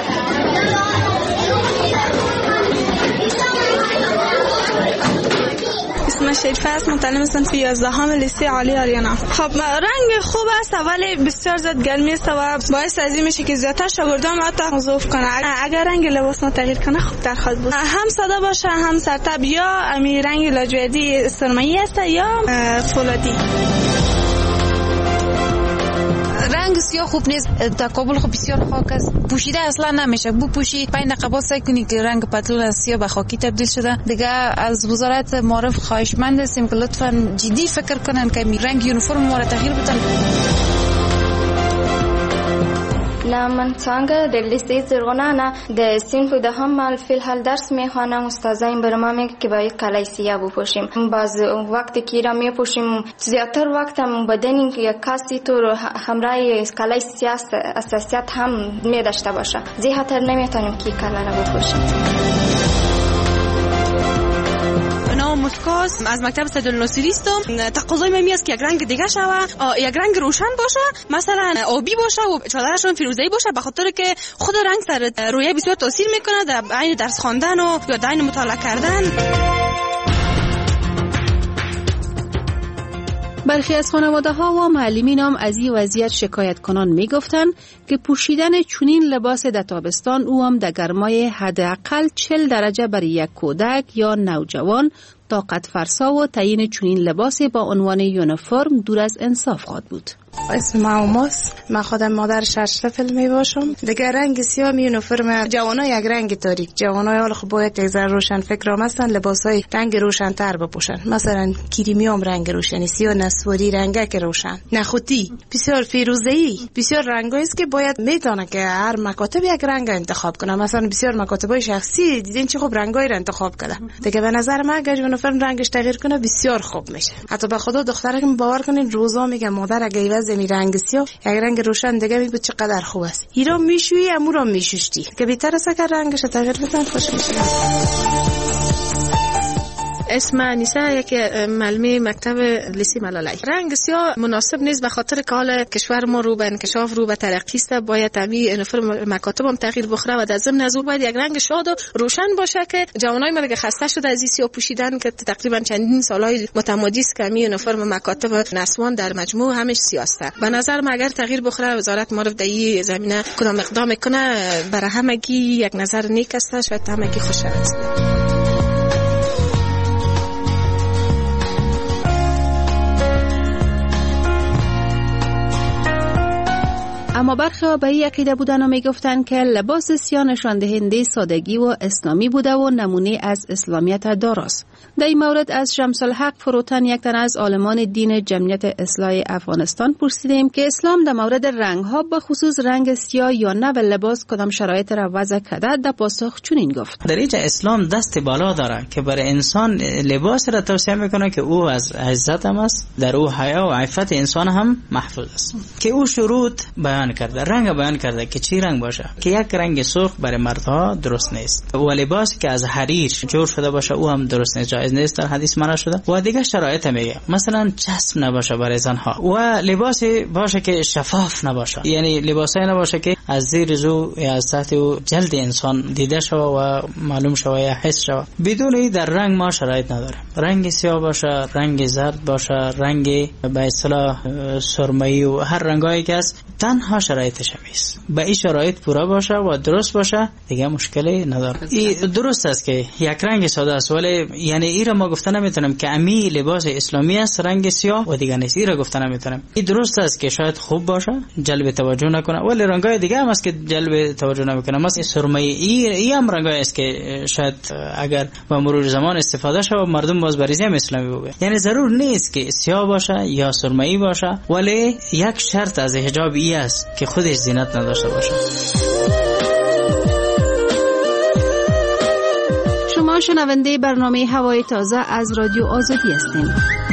اسم شریفه است، متعلم صنف 11 لیسه عالی آریانا. خب رنگ خوب است ولی بسیار زیاد گرمی است و باعث از این میشه که زیادتر شاگردان حتی وظیفه کنه. اگر رنگ لباس ما تغییر کنه خوب تر خواهد بود، هم ساده باشه هم سرتب، یا امی رنگ لاجوردی سرمایی است یا فولادی. رنگ سیاه خوب نیست، تقابل خوب بسیار خاک است، پوشیده اصلا نمیشه. بو پوشی 5 دقیقه بعد سعی کنی که رنگ پتلون از سیاه به خاکی تبدیل شده. دیگه از وزارت معارف خواهشمند هستیم که لطفاً جدی فکر کنن که رنگ یونیفرم ما را تغییر بدن. من څنګه د لیسې زرغونه نه د صنف دهم فی الحال درس میخوانم. استادان برای ما میگه که باید کلاه سیاه بپوشیم. باز وقتی که را میپوشیم زیادتر وقت هم بدن یک کسی تو همراه کلاه سیاه اساسیات هم میداشته باشه. زیادتر نمیتونیم که کلاه را بپوشیم. مسکاس از مکتب سیدالناصری هستم. تقاضای من است که یک رنگ دیگه شوه، یک رنگ روشن باشه، مثلا آبی باشه و چادرشون فیروزه‌ای باشه، به خاطر که خود رنگ سر رویه بسیار تاثیر میکنه در عین درس خواندن و یا در عین مطالعه کردن. برخی از خانواده‌ها و معلمین هم از این وضعیت شکایت کنان میگفتند که پوشیدن چنین لباس در تابستان او هم در گرمای حداقل 40 درجه برای یک کودک یا نوجوان طاقت فرسا و تعیین چنین لباسی با عنوان یونیفرم دور از انصاف خواهد بود. اسم معوماس، من خودم مادر شرشلفل می باشم. دیگه رنگ سیاه یونیفرم جوانای یک رنگ تاریک، جوانای حال خب باید یک ذره روشن فکر مثلا لباسای رنگ روشن تر بپوشن، مثلا کریمی هم رنگ روشنی، سیاه نسواری رنگک روشن، نخودی، بسیار فیروزه‌ای، بسیار رنگایی است که باید میتونه که هر مکاتب یک رنگ انتخاب کنه. مثلا بسیار مکاتبای شخصی دیدین چه خوب رنگایی را انتخاب کرده. دیگه به نظر من اگر یونیفرم رنگش تغییر کنه بسیار خوب میشه. حتی به خدا دخترک باور کنین روزا میگه مادر اگه زمین رنگ سیاه یک رنگ روشن دیگه میگه چقدر خوب است. ایران میشویی امورا میشوشتی که بهتر است که رنگش تغییر بدن، خوش میشه. اسم انیسه یک معلمی مکتب لیسه ملالی. رنگ سیاه مناسب نیست به خاطر که حال کشور ما رو به انکشاف رو به ترقی است. باید تمی یونیفرم مکاتب هم تغییر بخوره و در ضمن از اون باید یک رنگ شاد و روشن باشه که جوانای ما که خسته شده از این سیاه پوشیدن که تقریبا چندین سالهای متمادی است که می یونیفرم مکاتب نسوان در مجموع همش سیاه است. به نظر من اگر تغییر بخوره وزارت معارف در این زمینه کدام اقدام کنه برای همگی یک نظر نیک است، شاید همگی خوشحال است. اما برخی ها به این عقیده بودن و میگفتند که لباس سیاه نشان دهنده سادگی و اسلامی بوده و نمونه از اسلامیت داراست. در این مورد از شمس الحق فروتن، یک تن از عالمان دین جمعیت اصلاح افغانستان، پرسیدیم که اسلام در مورد رنگ ها به خصوص رنگ سیاه یا نه و لباس کدام شرایط را وضع کرده. در پاسخ چنین گفت: در اینجا اسلام دست بالا داره که برای انسان لباس را توصیه میکنه که او از عزت هم است، در او حیا و عفت انسان هم محفوظ است، که او شروط بیان کرده، رنگ بیان کرده که چی رنگ باشه، که یک رنگ سرخ برای مردها درست نیست و لباس که از حریر جور شده باشه او هم درست نیست، جایز نیست، در حدیث منع شده. و دیگه شرایط میگه مثلا چسب نباشه برای زنها و لباسی باشه که شفاف نباشه، یعنی لباسی نباشه که از زیر زو یا از تحت جلد انسان دیده شوه و معلوم شوه یا حس شوه. بدون این در رنگ ما شرایط نداره، رنگ سیاه باشه، رنگ زرد باشه، رنگ به اصطلاح سرمه‌ای و هر رنگایی که است، تنها شرایطش هست. به این شرایط پورا باشه و درست باشه دیگه مشکلی نداره. این درست است که یک رنگ ساده است، ولی یعنی این را ما گفته نمیتونم که امی لباس اسلامی است رنگ سیاه و دیگه نیست، این را گفته نمیتونم. این درست است که شاید خوب باشه، جلب توجه نکنه، ولی رنگای دیگه هم است که جلب توجه نمیکنه. مثلا سرمه‌ای این هم رنگایی است که شاید اگر با مرور زمان استفاده شه و مردم باز بریزی هم اسلامی بگه. یعنی ضرور نیست که سیاه باشه یا سرمه‌ای باشه، ولی یک شرط از حجاب این است که خودش زینت نداشته باشه. شما شنونده برنامه هوای تازه از رادیو آزادی هستین.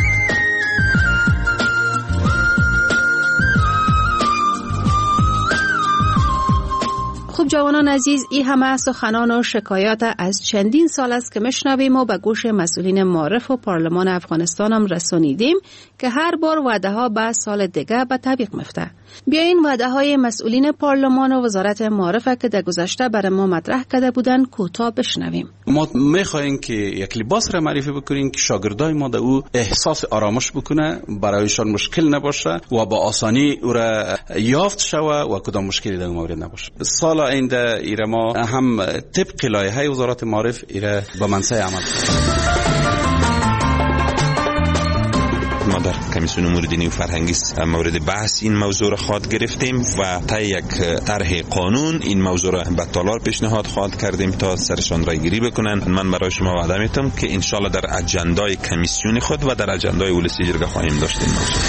خب جوانان عزیز، این همه سخنان و شکایات از چندین سال است که میشنویم و به گوش مسئولین معارف و پارلمان افغانستان هم رسانیدیم که هر بار وعده ها به سال دیگه به تعویق میفته. بیاین وعده های مسئولین پارلمان و وزارت معارف که در گذشته برای ما مطرح کرده بودن کوتاه بشنویم. ما میخوایم که یک لباس را معرفی بکنیم که شاگردای ما در او احساس آرامش بکنه، برایشان مشکل نباشه و با آسانی او را یافت شوه و کدام مشکلی در مورد نباشه. سال آینده ایره ما هم طبق لایحه وزارت معارف ایره به منصه عمل کنیم. ما در کمیسیون امور دینی و فرهنگی مورد بحث این موضوع را خواهد گرفتیم و تا یک طرح قانون این موضوع را به تالار پیشنهاد خواهد کردیم تا سرشان رای گیری بکنن. من برای شما وعده میتم که انشالله در اجندای کمیسیون خود و در اجندای ولسی جرگه خواهیم داشتیم.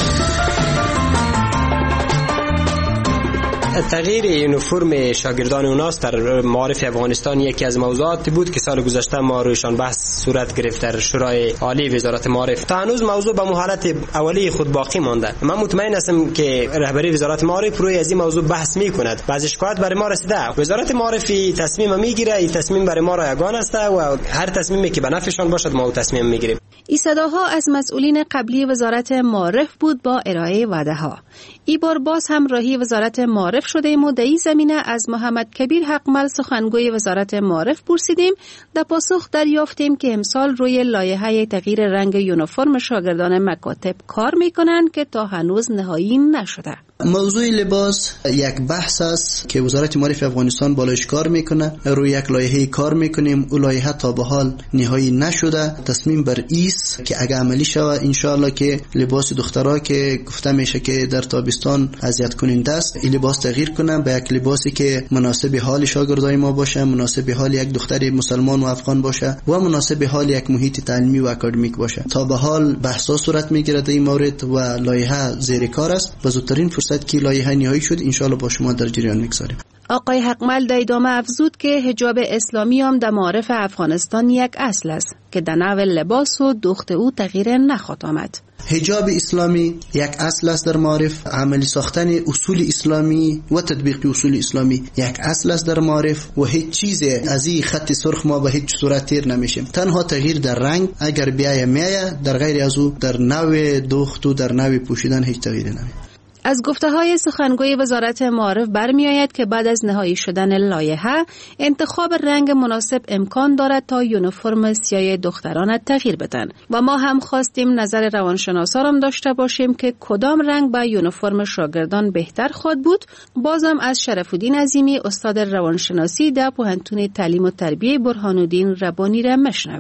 تغییر یونیفرم شاگردان اوناس در معارف افغانستان یکی از موضوعاتی بود که سال گذشته ما رویشان بحث صورت گرفت در شورای عالی وزارت معارف. تا هنوز موضوع به حالت اولیه خود باقی مانده. من مطمئن هستم که رهبری وزارت معارف روی از این موضوع بحث میکند. بعضی شکایت برای ما رسیده. وزارت معارف تصمیم میگیره، این تصمیم برای ما رایگان است و هر تصمیمی که به نفعشان باشد ما تصمیم میگیریم. این صداها از مسئولین قبلی وزارت معارف بود با ارائه وعده‌ها. این بار باز هم راهی وزارت معارف شدیم و در این زمینه از محمد کبیر حقمل سخنگوی وزارت معارف پرسیدیم. در پاسخ دریافتیم که امسال روی لایحه تغییر رنگ یونیفرم شاگردان مکاتب کار میکنن که تا هنوز نهایی نشده. موضوع لباس یک بحث است که وزارت معارف افغانستان بالاش کار میکنه، روی یک لایحه کار میکنیم. اون لایحه تا به حال نهایی نشده. تصمیم بر ایست که اگه عملی شود انشالله که لباس دخترها که گفته میشه که در تابستان اذیت کننده است، این لباس تغییر کنه به یک لباسی که مناسب حال شاگردای ما باشه، مناسب حال یک دختر مسلمان و افغان باشه و مناسب حال یک محیط تعلیمی و اکادمیک باشه. تا به حال بحثا صورت میگیره در این مورد و لایحه زیر کار است. و زودترین فرصت که لایحه نهایی شد انشالله با شما در جریان میگذاریم. آقای حقمل در ادامه افزود که حجاب اسلامی هم در معارف افغانستان یک اصل است که در نوع لباس و دوخت او تغییر نخواهد آمد. حجاب اسلامی یک اصل است در معارف. عملی ساختن اصول اسلامی و تطبیق اصول اسلامی یک اصل است در معارف و هیچ چیز از این خط سرخ ما به هیچ صورت تیر نمیشیم. تنها تغییر در رنگ اگر بیاید میاید، در غیر از او در نوع دوخت و در نوع پوشیدن هیچ تغییری نمیاد. از گفته‌های سخنگوی وزارت معارف برمی‌آید که بعد از نهایی شدن لایحه انتخاب رنگ مناسب امکان دارد تا یونیفرم سیاه دختران تغییر بدن و ما هم خواستیم نظر روانشناسا هم داشته باشیم که کدام رنگ با یونیفرم شاگردان بهتر خواهد بود. بازم از شرف‌الدین عظیمی استاد روانشناسی در پوهنتون تعلیم و تربیه برهان‌الدین ربانی را مشنویم.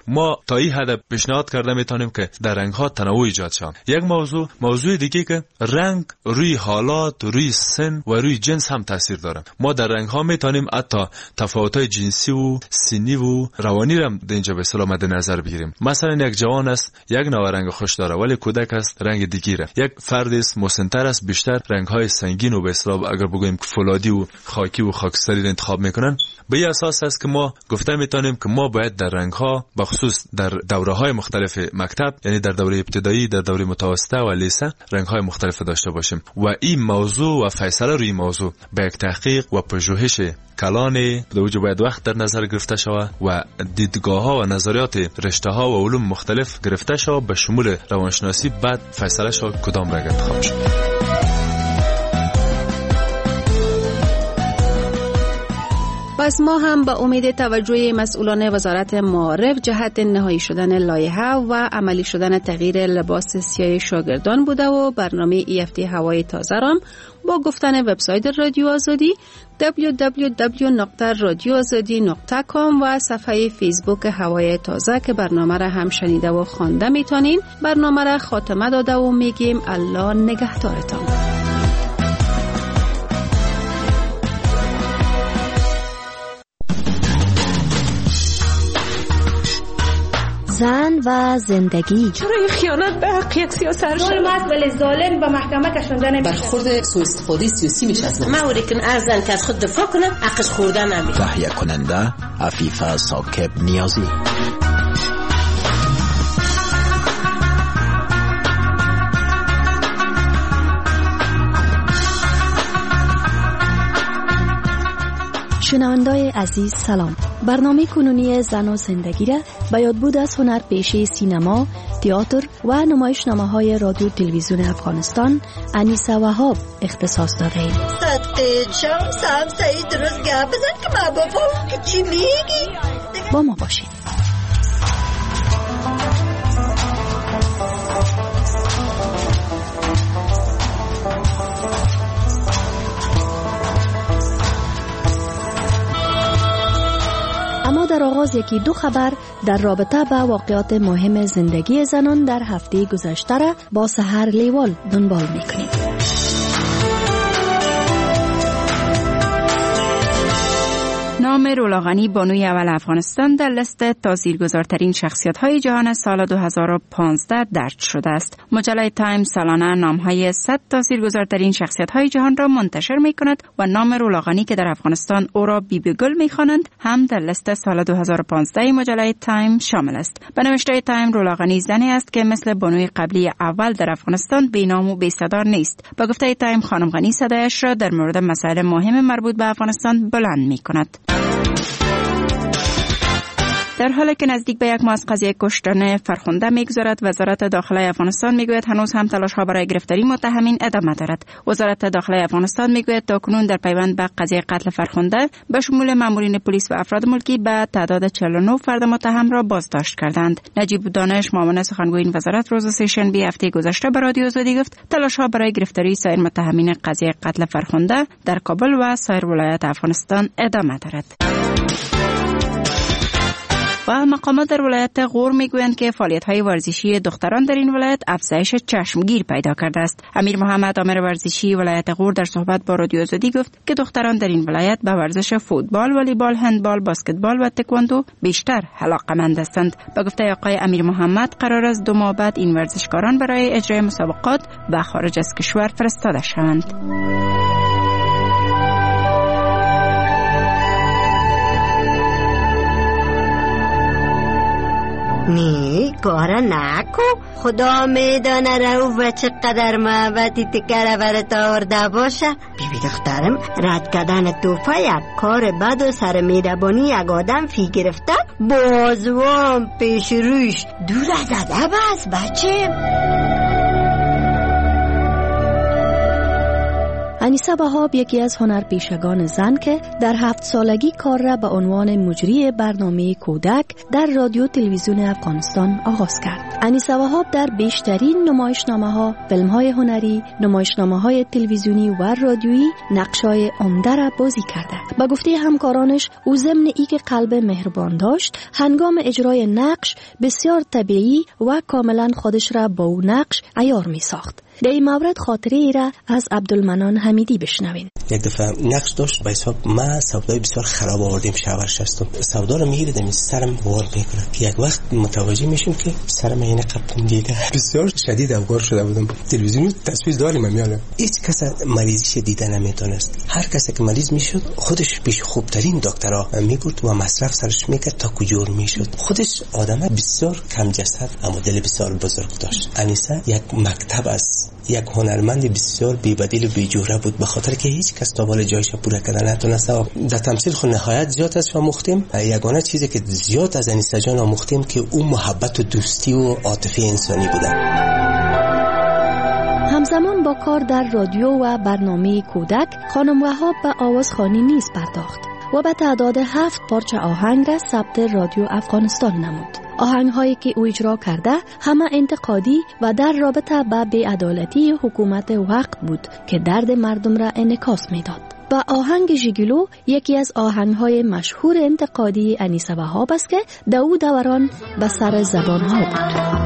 ما تا این حد پیشنهاد کرده میتونیم که در رنگ ها تنوع ایجاد شود. یک موضوع دیگه که رنگ روی حالات، روی سن و روی جنس هم تاثیر داره. ما در رنگ ها میتونیم حتی تفاوت‌های جنسی و سنی و روانی را در اینجا به اصطلاح مد نظر بگیریم. مثلا یک جوان است یک نوع رنگ خوش داره ولی کودک است رنگ دیگره. یک فرد است مسن‌تر است بیشتر رنگ‌های سنگین و به اصطلاح اگر بگوییم که فولادی و خاکی و خاکستری را انتخاب میکنن. به این اساس است که ما گفته میتونیم که ما باید در رنگ‌ها بخصوص در دوره‌های مختلف مکتب، یعنی در دوره ابتدایی، در دوره متوسطه و لیسه رنگ‌های مختلف داشته باشیم و این موضوع و فیصله روی موضوع به یک تحقیق و پژوهش کلان در وجه باید وقت در نظر گرفته شود و دیدگاه‌ها و نظریات رشته‌ها و علوم مختلف گرفته شود به شمول روانشناسی، بعد فیصله شود کدام رنگ انتخاب شود. پس ما هم به امید توجه مسئولان وزارت معارف جهت نهایی شدن لایحه و عملی شدن تغییر لباس سیاه شاگردان بوده و برنامه EFT هوای تازه رام با گفتن وبسایت رادیو آزادی www.radioazadi.com و صفحه فیسبوک هوای تازه که برنامه را هم شنیده و خوانده میتونین. برنامه را خاتمه داده و میگیم الله نگهدارتان. زن و زندگی. چرا این خیانت به حق یک سیاست ظلم است ولی ظالم به محکمه کشانده نمیشه. برخورد سوء استفاده سیاسی میشه اصلا. ما اوریکن ارزن که از خود دفاع کنه حقش خوردن نمیشه. تهیه کننده عفیفه ثاقب نیازی. شنوندای عزیز سلام. برنامه کنونی زن و زندگی را به یادبود از هنرپیشه سینما، تئاتر و نمایشنامه‌های رادیو تلویزیون افغانستان انیسه وهاب اختصاص داده ایم. صدقه شام سعید درست گپ بزن که ما بابا که چی میگی؟ با ما باشید. اما در آغاز یکی دو خبر در رابطه با واقعات مهم زندگی زنان در هفته گذشته را با سحر لیوال دنبال میکنیم. نام رولا غنی بانوی اول افغانستان در لیست تاثیرگذارترین شخصیت‌های جهان سال 2015 درج شده است. مجله تایم سالانه نام‌های 100 تاثیرگذارترین شخصیت‌های جهان را منتشر می‌کند و نام رولا غنی که در افغانستان او را بیبی گل می‌خوانند هم در لیست سال 2015 مجله تایم شامل است. به نوشته تایم رولا غنی زنی است که مثل بانوی قبلی اول در افغانستان بی‌نام و بی‌صدا نیست. با گفته تایم خانم غنی صدایش را در مورد مسائل مهم مربوط به افغانستان بلند می‌کند. در حالی که نزدیک به یک ماه از قضیه کشتن فرخنده میگذرد، وزارت داخله افغانستان میگوید هنوز هم تلاش‌ها برای گرفتاری متهمین ادامه دارد. وزارت داخله افغانستان میگوید تاکنون در پیوند به قضیه قتل فرخنده به شمول مامورین پلیس و افراد ملکی به تعداد 49 فرد متهم را بازداشت کردند. نجیب دانش معاون سخنگوی این وزارت روز سه‌شنبه هفته گذشته به رادیو آزادی گفت تلاش‌ها برای گرفتاری سایر متهمین قضیه قتل فرخنده در کابل و سایر ولایات افغانستان ادامه دارد. و مقامات در ولایت غور میگویند که فعالیت‌های ورزشی دختران در این ولایت افزایش چشمگیر پیدا کرده است. امیر محمد آمر ورزشی ولایت غور در صحبت با رادیو آزادی گفت که دختران در این ولایت به ورزش فوتبال، والیبال، هندبال، بسکتبال و تکواندو بیشتر علاقه‌مند هستند. با گفته آقای امیر محمد قرار است 2 ماه بعد این ورزشکاران برای اجرای مسابقات به خارج از کشور فرستاده شوند. نی کارا نکو خدا میدانه رو و چقدر محبتی تکره برات آورده باشه. بیبی دخترم رد کردن توفه یک کار بد و سر میدبانی یک آدم فی گرفته بازوام پیش روش دور از ادب است بچه. انیسه وهاب یکی از هنرپیشگان زن که در 7 سالگی کار را به عنوان مجری برنامه کودک در رادیو تلویزیون افغانستان آغاز کرد. انیسه وهاب در بیشترین نمایشنامه‌ها، فیلم‌های هنری، نمایشنامه‌های تلویزیونی و رادیویی نقش‌های عمده را بازی کرده. به گفته همکارانش، او ضمن اینکه قلب مهربان داشت، هنگام اجرای نقش بسیار طبیعی و کاملا خودش را با او نقش عیار می‌ساخت. در این مورد خاطره ای را از عبدالمنان حمیدی بشنوین. یک دفعه نقش داشت، به حساب ما سودای بسیار خراب آوردیم شاورش هستم. سودا رو میگیردم سرم وار میکنه که یک وقت متوجه میشم که سرم اینه قطم دیده. بسیار شدید افگار شده بودم. تلویزیون تصویر داریم میاله. هیچ کس مریضیش دیده نمیتونست. هر کسی که مریض میشد خودش پیش خوبترین دکترها میگفت و مصرف سرش میکرد تا کجور میشد. خودش آدم بسیار کم جسد اما دل بسیار بزرگ داشت. انیسه یک مکتب است، یک هنرمند بسیار بی‌بدیل و بی‌جوره بود، به خاطر که هیچ کس تا بالا جایش پورا کردن نتونست. در تمثیل خود نهایت زیاد از آموختیم. یگانه چیزی که زیاد از انیسه جان آموختیم که او محبت و دوستی و عاطفه انسانی بوده. همزمان با کار در رادیو و برنامه کودک، خانم وهاب به آوازخوانی نیز پرداخت و به تعداد 7 پارچه آهنگ را ثبت رادیو افغانستان نمود. آهنگ‌هایی که او اجرا کرده همه انتقادی و در رابطه با بی‌عدالتی حکومت وقت بود که درد مردم را انعکاس می‌داد. و آهنگ ژیگیلو یکی از آهنگ‌های مشهور انتقادی انیسه وهاب است که در او دوران به سر زبان‌ها بود.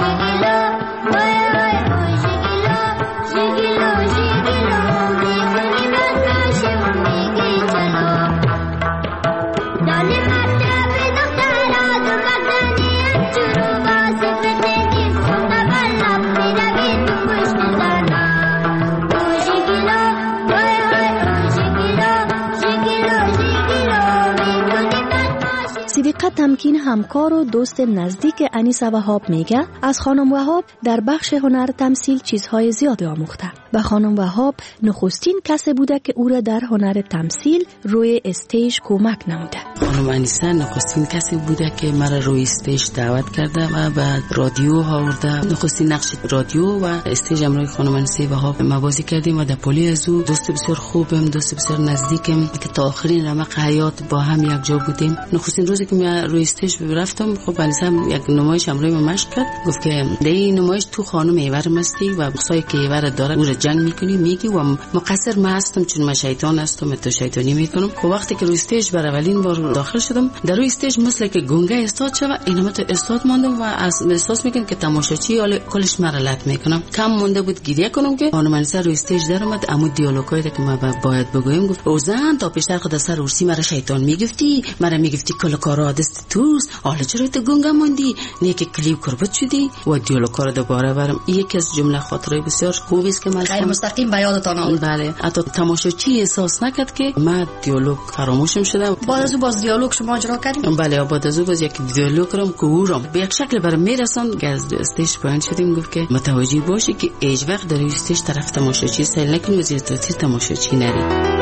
صدیقه تمکین همکار و دوست نزدیک انیسه وهاب میگه از خانم وهاب در بخش هنر تمثیل چیزهای زیاد آموخته. و خانم وهاب نخستین کسی بوده که او را در هنر تمثیل روی استیج کمک نموده. خانم انیسه نخستین کسی بوده که مرا روی استیج دعوت کرده و به رادیو آورده. نخستین نقش رادیو و استیج امروی خانم انیسه وهاب ما بازی کردیم و در پلی از او دوست بسیار خوبم، دوست بسیار نزدیکم که تا آخرین رمق حیات با هم یک جا بودیم. نخستین روزی که من روی استیج رفتم، خب انیسه یک نمایش امروی ما مشق کرد، گفت که در این نمایش تو خانم ایور مستی و بخصای که ایور داره او را جنگ میکنی میگی و مقصر من هستم چون من شیطان هستم، تو شیطانی میکنم. خب وقتی که روی استیج بر اولین بار داخل شدم، در روی استیج مثل که گنگه استاد شوه، اینم تو استاد ماندم و از احساس میکنم که تماشاچی حال کلش مرا لط میکنم. کم مونده بود گریه کنم که خانم انیسه روی استیج در اومد، اما دیالوگایی که من باید بگویم گفت اوزن تا پیشتر خود سر ورسی مرا شیطان میگفتی، مرا میگفتی کل کارا دست توست، حالا چرا تو گنگه موندی، نیک کلیو کربت شدی و دیالوگا رو دوباره برام. یکی از جمله خاطره بسیار خوبی است که من غیر مستقیم به یادتان آمد. بله، حتی تماشاچی احساس نکرد که من دیالوگ فراموشم شده. بعد از او باز دیالوگ شما اجرا کردیم؟ بله، بعد از او باز یک دیالوگ کردم که او را به یک شکل برام میرساند که از استیج پایین شدیم. گفت که متوجه باشی که هیچ وقت در استیج طرف تماشاچی سیل نکنی و زیر تاثیر تماشاچی نری.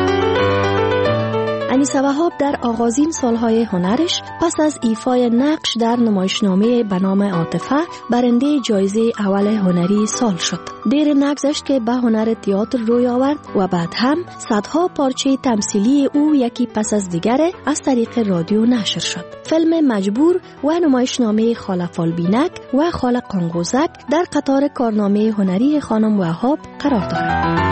انیسه وهاب در آغازین سالهای هنرش پس از ایفای نقش در نمایشنامه به نام عاطفه برنده جایزه اول هنری سال شد. دیر نگذشت که به هنر تئاتر روی آورد و بعد هم صدها پارچه تمثیلی او یکی پس از دیگر از طریق رادیو نشر شد. فیلم مجبور و نمایشنامه خاله فالبینک و خاله قانگوزک در قطار کارنامه هنری خانم وهاب قرار دارد.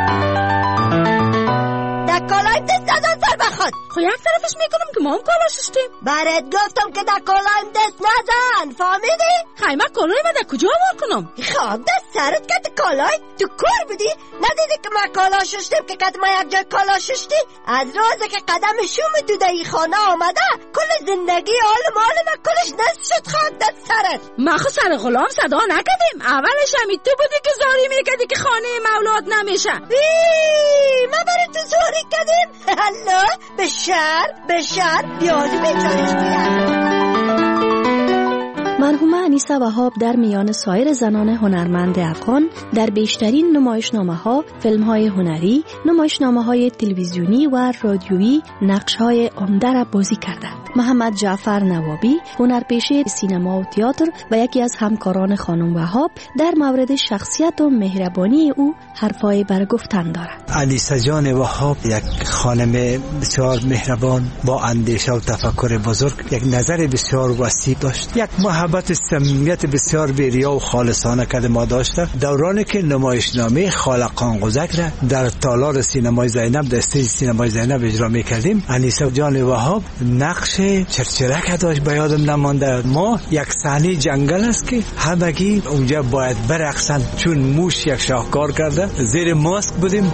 خب یک طرفش میکنم که ما هم کالا شستیم. برات گفتم که در کالایم دست نزن، فهمیدی؟ خیمه کالای من در کجا آور کنم؟ خب دست سرت کت کالای؟ تو کار بودی؟ ندیدی که ما کالا شستیم که کت ما یک جای کالا شستی؟ از روزه که قدم شوم تو در این خانه آمده کل زندگی آل مال من کلش نصف شد. خاک دست سرت. ما خود سر غلام صدا نکدیم. اولش همی تو بودی که زاری میکدی که خانه مولاد نمیشه. ما برای تو زاری کدیم؟ الله بشر بیادی بیچارش بیاد. مرحومه انیسه وهاب در میان سایر زنان هنرمند افغان در بیشترین نمایشنامه‌ها، فیلم‌های هنری، نمایشنامه‌های تلویزیونی و رادیویی نقش‌های عمده را بازی کرده. محمد جعفر نوابی، هنرپیشه سینما و تئاتر و یکی از همکاران خانم وهاب، در مورد شخصیت و مهربانی او حرفای برگفتن دارد. انیسه جان وهاب یک خانم بسیار مهربان با اندیشه و تفکر بزرگ، یک نظر بسیار وسیع داشت، یک محبت صمیمیت بسیار بی‌ریا و خالصانه که ما داشته. دورانی که نمایشنامه خالقان قزک را در تالار سینمای زینب، در استیج سینمای زینب اجرا می‌کردیم، انیسه جان وهاب نقش چرچرک داشت، به یادم نمانده. ما یک صحنه جنگل است که همگی اونجا باید برقصن، چون موش یک شاهکار کرده، زیر ماسک بودیم.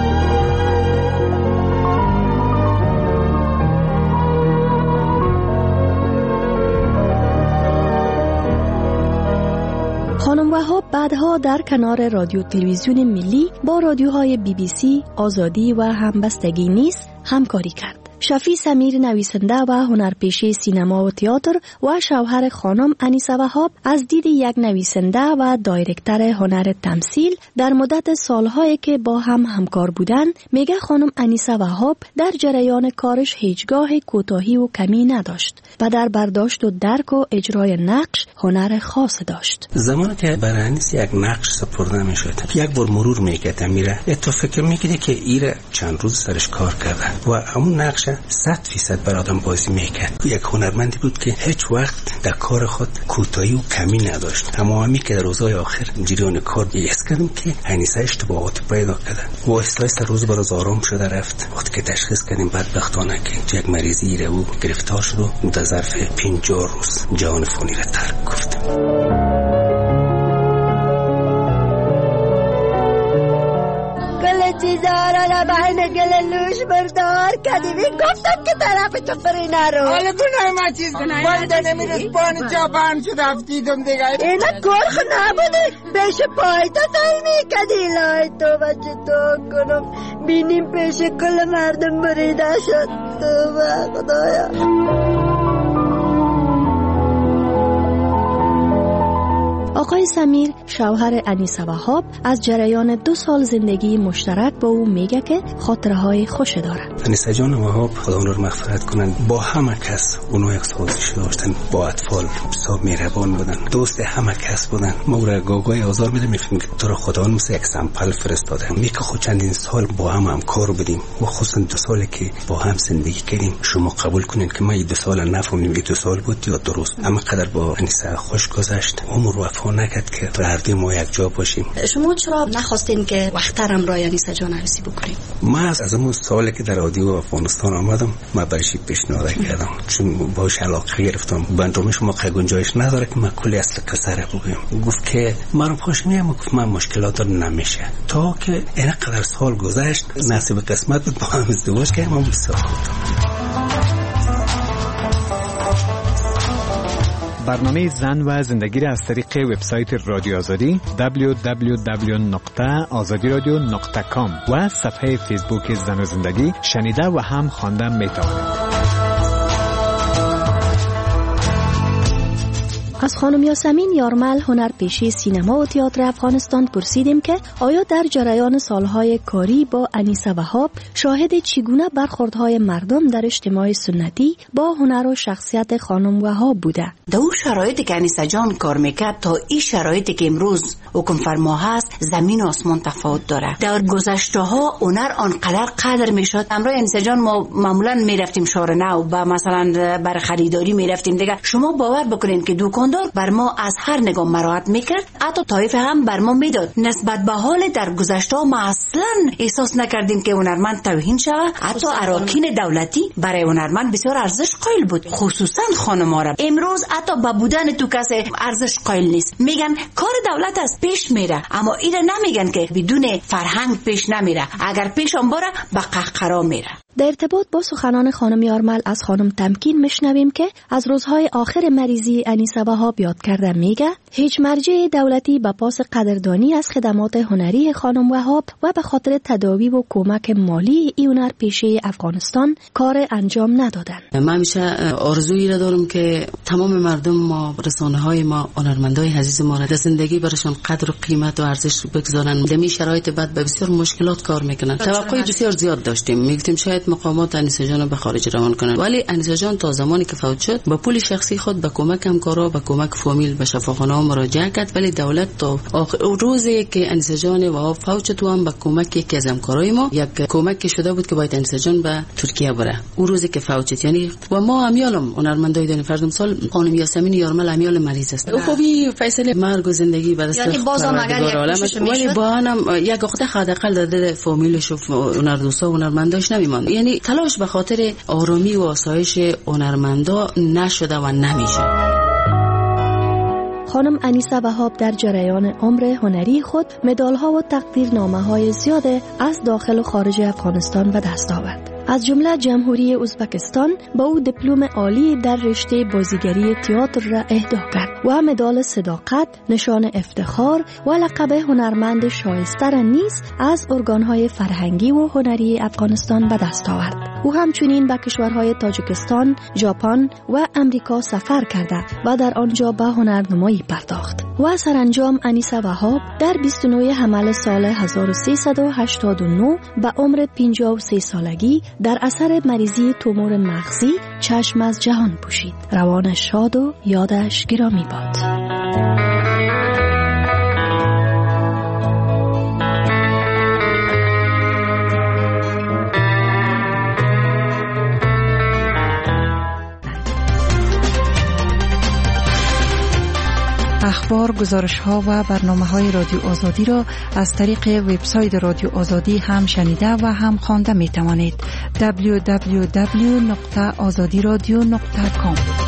خانم وهاب بعدها در کنار رادیو تلویزیون ملی با رادیوهای BBC، آزادی و همبستگی نیز همکاری کرد. شفیع سمیر نویسنده و هنرپیشه سینما و تئاتر و شوهر خانم انیسه وهاب از دید یک نویسنده و دایرکتر هنر تمثیل در مدت سالهایی که با هم همکار بودند، میگه خانم انیسه وهاب در جریان کارش هیچگاه کوتاهی و کمی نداشت و در برداشت و درک و اجرای نقش هنر خاص داشت. زمانی که برای انیسه یک نقش سپرده میشد، یک بار مرور میکرد میره، تو فکر میکردی که ایره چند روز سرش کار کرده و همون نقش 100% بر آدم بازی میکرد. یک هنرمندی بود که هیچ وقت در کار خود کوتاهی و کمی نداشت. اما همی که در روزهای آخر جریان کار حس کردم که انیسه اشتباهات پیدا کردن و آهسته روز به روز آرام شده رفت. وقتی که تشخیص کردیم بدبختانه که یک مریضی را او گرفتار شد و در ظرف 50 روز جهان فانی را ترک گفت. چیزارا را بحن گل لوش بردار کدیمی گفتم که طرف تو پری نرو. حالا گناه من چیز بایده نمیرس بانی چاپان شد افتیدم دیگه. اینا کرخ نبوده پیش پایتا تایمی کدی لای تو بچه تو کنم بینیم پیش کل مردم بریده شد. تو خدایا. آقای سمیر شوهر انیسه وهاب از جریان 2 سال زندگی مشترک با او میگه که خاطرهای خوش دارد. انیسه جان وهاب خدا اون رو مغفرت کنن، با همه کس اونها یک سازش داشتن، با اطفال بسیار مهربان بودن، دوست همه کس بودن. ما او را گاگای آزار میدم میفهمیم که تو رو خدا مثل یک سمپل فرستاده. میگه خود چندین سال با هم کار بدیم و خصوصا 2 سالی که با هم زندگی کردیم، شما قبول کنین که ما این 2 سال نفهمیم 2 سال بود یا درست. اما قدر با انیسه خوش گذشت، عمر وفا نکرد که هر ما یک جا باشیم. شما چرا نخواستین که وقترم را انیسه جان عروسی بکنیم؟ ما از اون سالی که در رادیو افغانستان آمدم ما برش پیشنهاد کردم، چون باش علاقه گرفتم. برنامه شما گنجایش نداره که من کلی اصل قصه رو بگم. گفت که من خوش میام، گفت من مشکلات نمیشه. تا که اینقدر سال گذشت نصیب قسمت بود با هم ازدواج کردیم. ما بسیار برنامه زن و زندگی را از طریق وبسایت رادیو آزادی www.azadiradio.com و صفحه فیسبوک زن و زندگی شنیده و هم خواندن میتوانید. از خانم یاسمین یارمل هنرپیشه سینما و تئاتر افغانستان پرسیدیم که آیا در جریان سالهای کاری با انیسه وهاب شاهد چگونه برخوردهای مردم در اجتماع سنتی با هنر و شخصیت خانم وهاب بوده؟ در اون شرایطی که انیسه جان کار میکرد تا این شرایطی که امروز حکم فرما هست زمین و آسمان تفاوت داره. در گذشته ها هنر آنقدر قدر میشد. امروز انیسه جان ما معمولا میرفتیم شهر نو و مثلا برای خریداری میرفتیم دیگه، شما باور بکنین که دکاندار بر ما از هر نگاه مراعات میکرد، حتی طایف هم بر ما میداد. نسبت به حال در گذشته ما اصلا احساس نکردیم که هنرمند توهین شود. حتی اراکین دولتی برای هنرمند بسیار ارزش قائل بود، خصوصا خانم‌ها را. امروز حتی با بودن تو کسی ارزش قائل نیست. میگن کار دولت است پیش میره، اما اینا نمیگن که بدون فرهنگ پیش نمیره. اگر پیش هم بره به قهقرا میره. در ارتباط با سخنان خانم یارمل از خانم تمکین میشنویم که از روزهای آخر مریضی انیسه وهاب یاد کرده. میگه هیچ مرجع دولتی به پاس قدردانی از خدمات هنری خانم وهاب و به خاطر تداوی و کمک مالی این هنرپیشه افغانستان کار انجام ندادن. من همیشه آرزویی را دارم که تمام مردم ما، رسانه‌های ما، هنرمندای عزیز ما را در زندگی براشون قدر و قیمت و ارزش بگذارن. در این شرایط بعد به بسیار مشکلات کار میکنن. توقع بسیار زیاد داشتیم، میگفتیم شاید باید مقامات انیسه جان به خارج روان کنن، ولی انیسه جان تا زمانی که فوت شد با پول شخصی خود به کمک همکارا به کمک فامیل به شفاخانه ها مراجعه کرد، ولی دولت تا روزی که انیسه جان و فوت شد هم به کمک یکی از همکارای ما یک کمک شده بود که باید انیسه جان به ترکیه بره. اون روزی که فوت شد یعنی و ما امیالم هنرمندای دانی فردم سال خانم یاسمین یارمل امیال مریض است. او خوبی فیصله مرگ و زندگی بعد از یعنی بازم اگر یک ولی با هم یک وقت حداقل داده فامیلش و هنردوستا و هنرمنداش نمیمان، یعنی تلاش به خاطر آرامی و آسایش هنرمندا نشده و نمیشه. خانم انیسه وهاب در جریان عمر هنری خود مدال‌ها و تقدیرنامه‌های زیاد از داخل و خارج افغانستان به دست آورد. از جمله جمهوری ازبکستان با او دیپلم عالی در رشته بازیگری تئاتر را اهدا کرد و مدال صداقت، نشان افتخار و لقب هنرمند شایسته را نیز از ارگان‌های فرهنگی و هنری افغانستان به دست آورد. او همچنین به کشورهای تاجیکستان، ژاپن و امریکا سفر کرده و در آنجا به هنرنمایی پرداخت. و سرانجام انیسه وهاب در 29 حمل سال 1389 به عمر 53 سالگی در اثر مریضی تومور مغزی چشم از جهان پوشید. روانش شاد و یادش گرامی باد. اخبار، گزارش‌ها و برنامه‌های رادیو آزادی را از طریق وبسایت رادیو آزادی هم شنیده و هم خوانده می‌توانید. www.azadiradio.com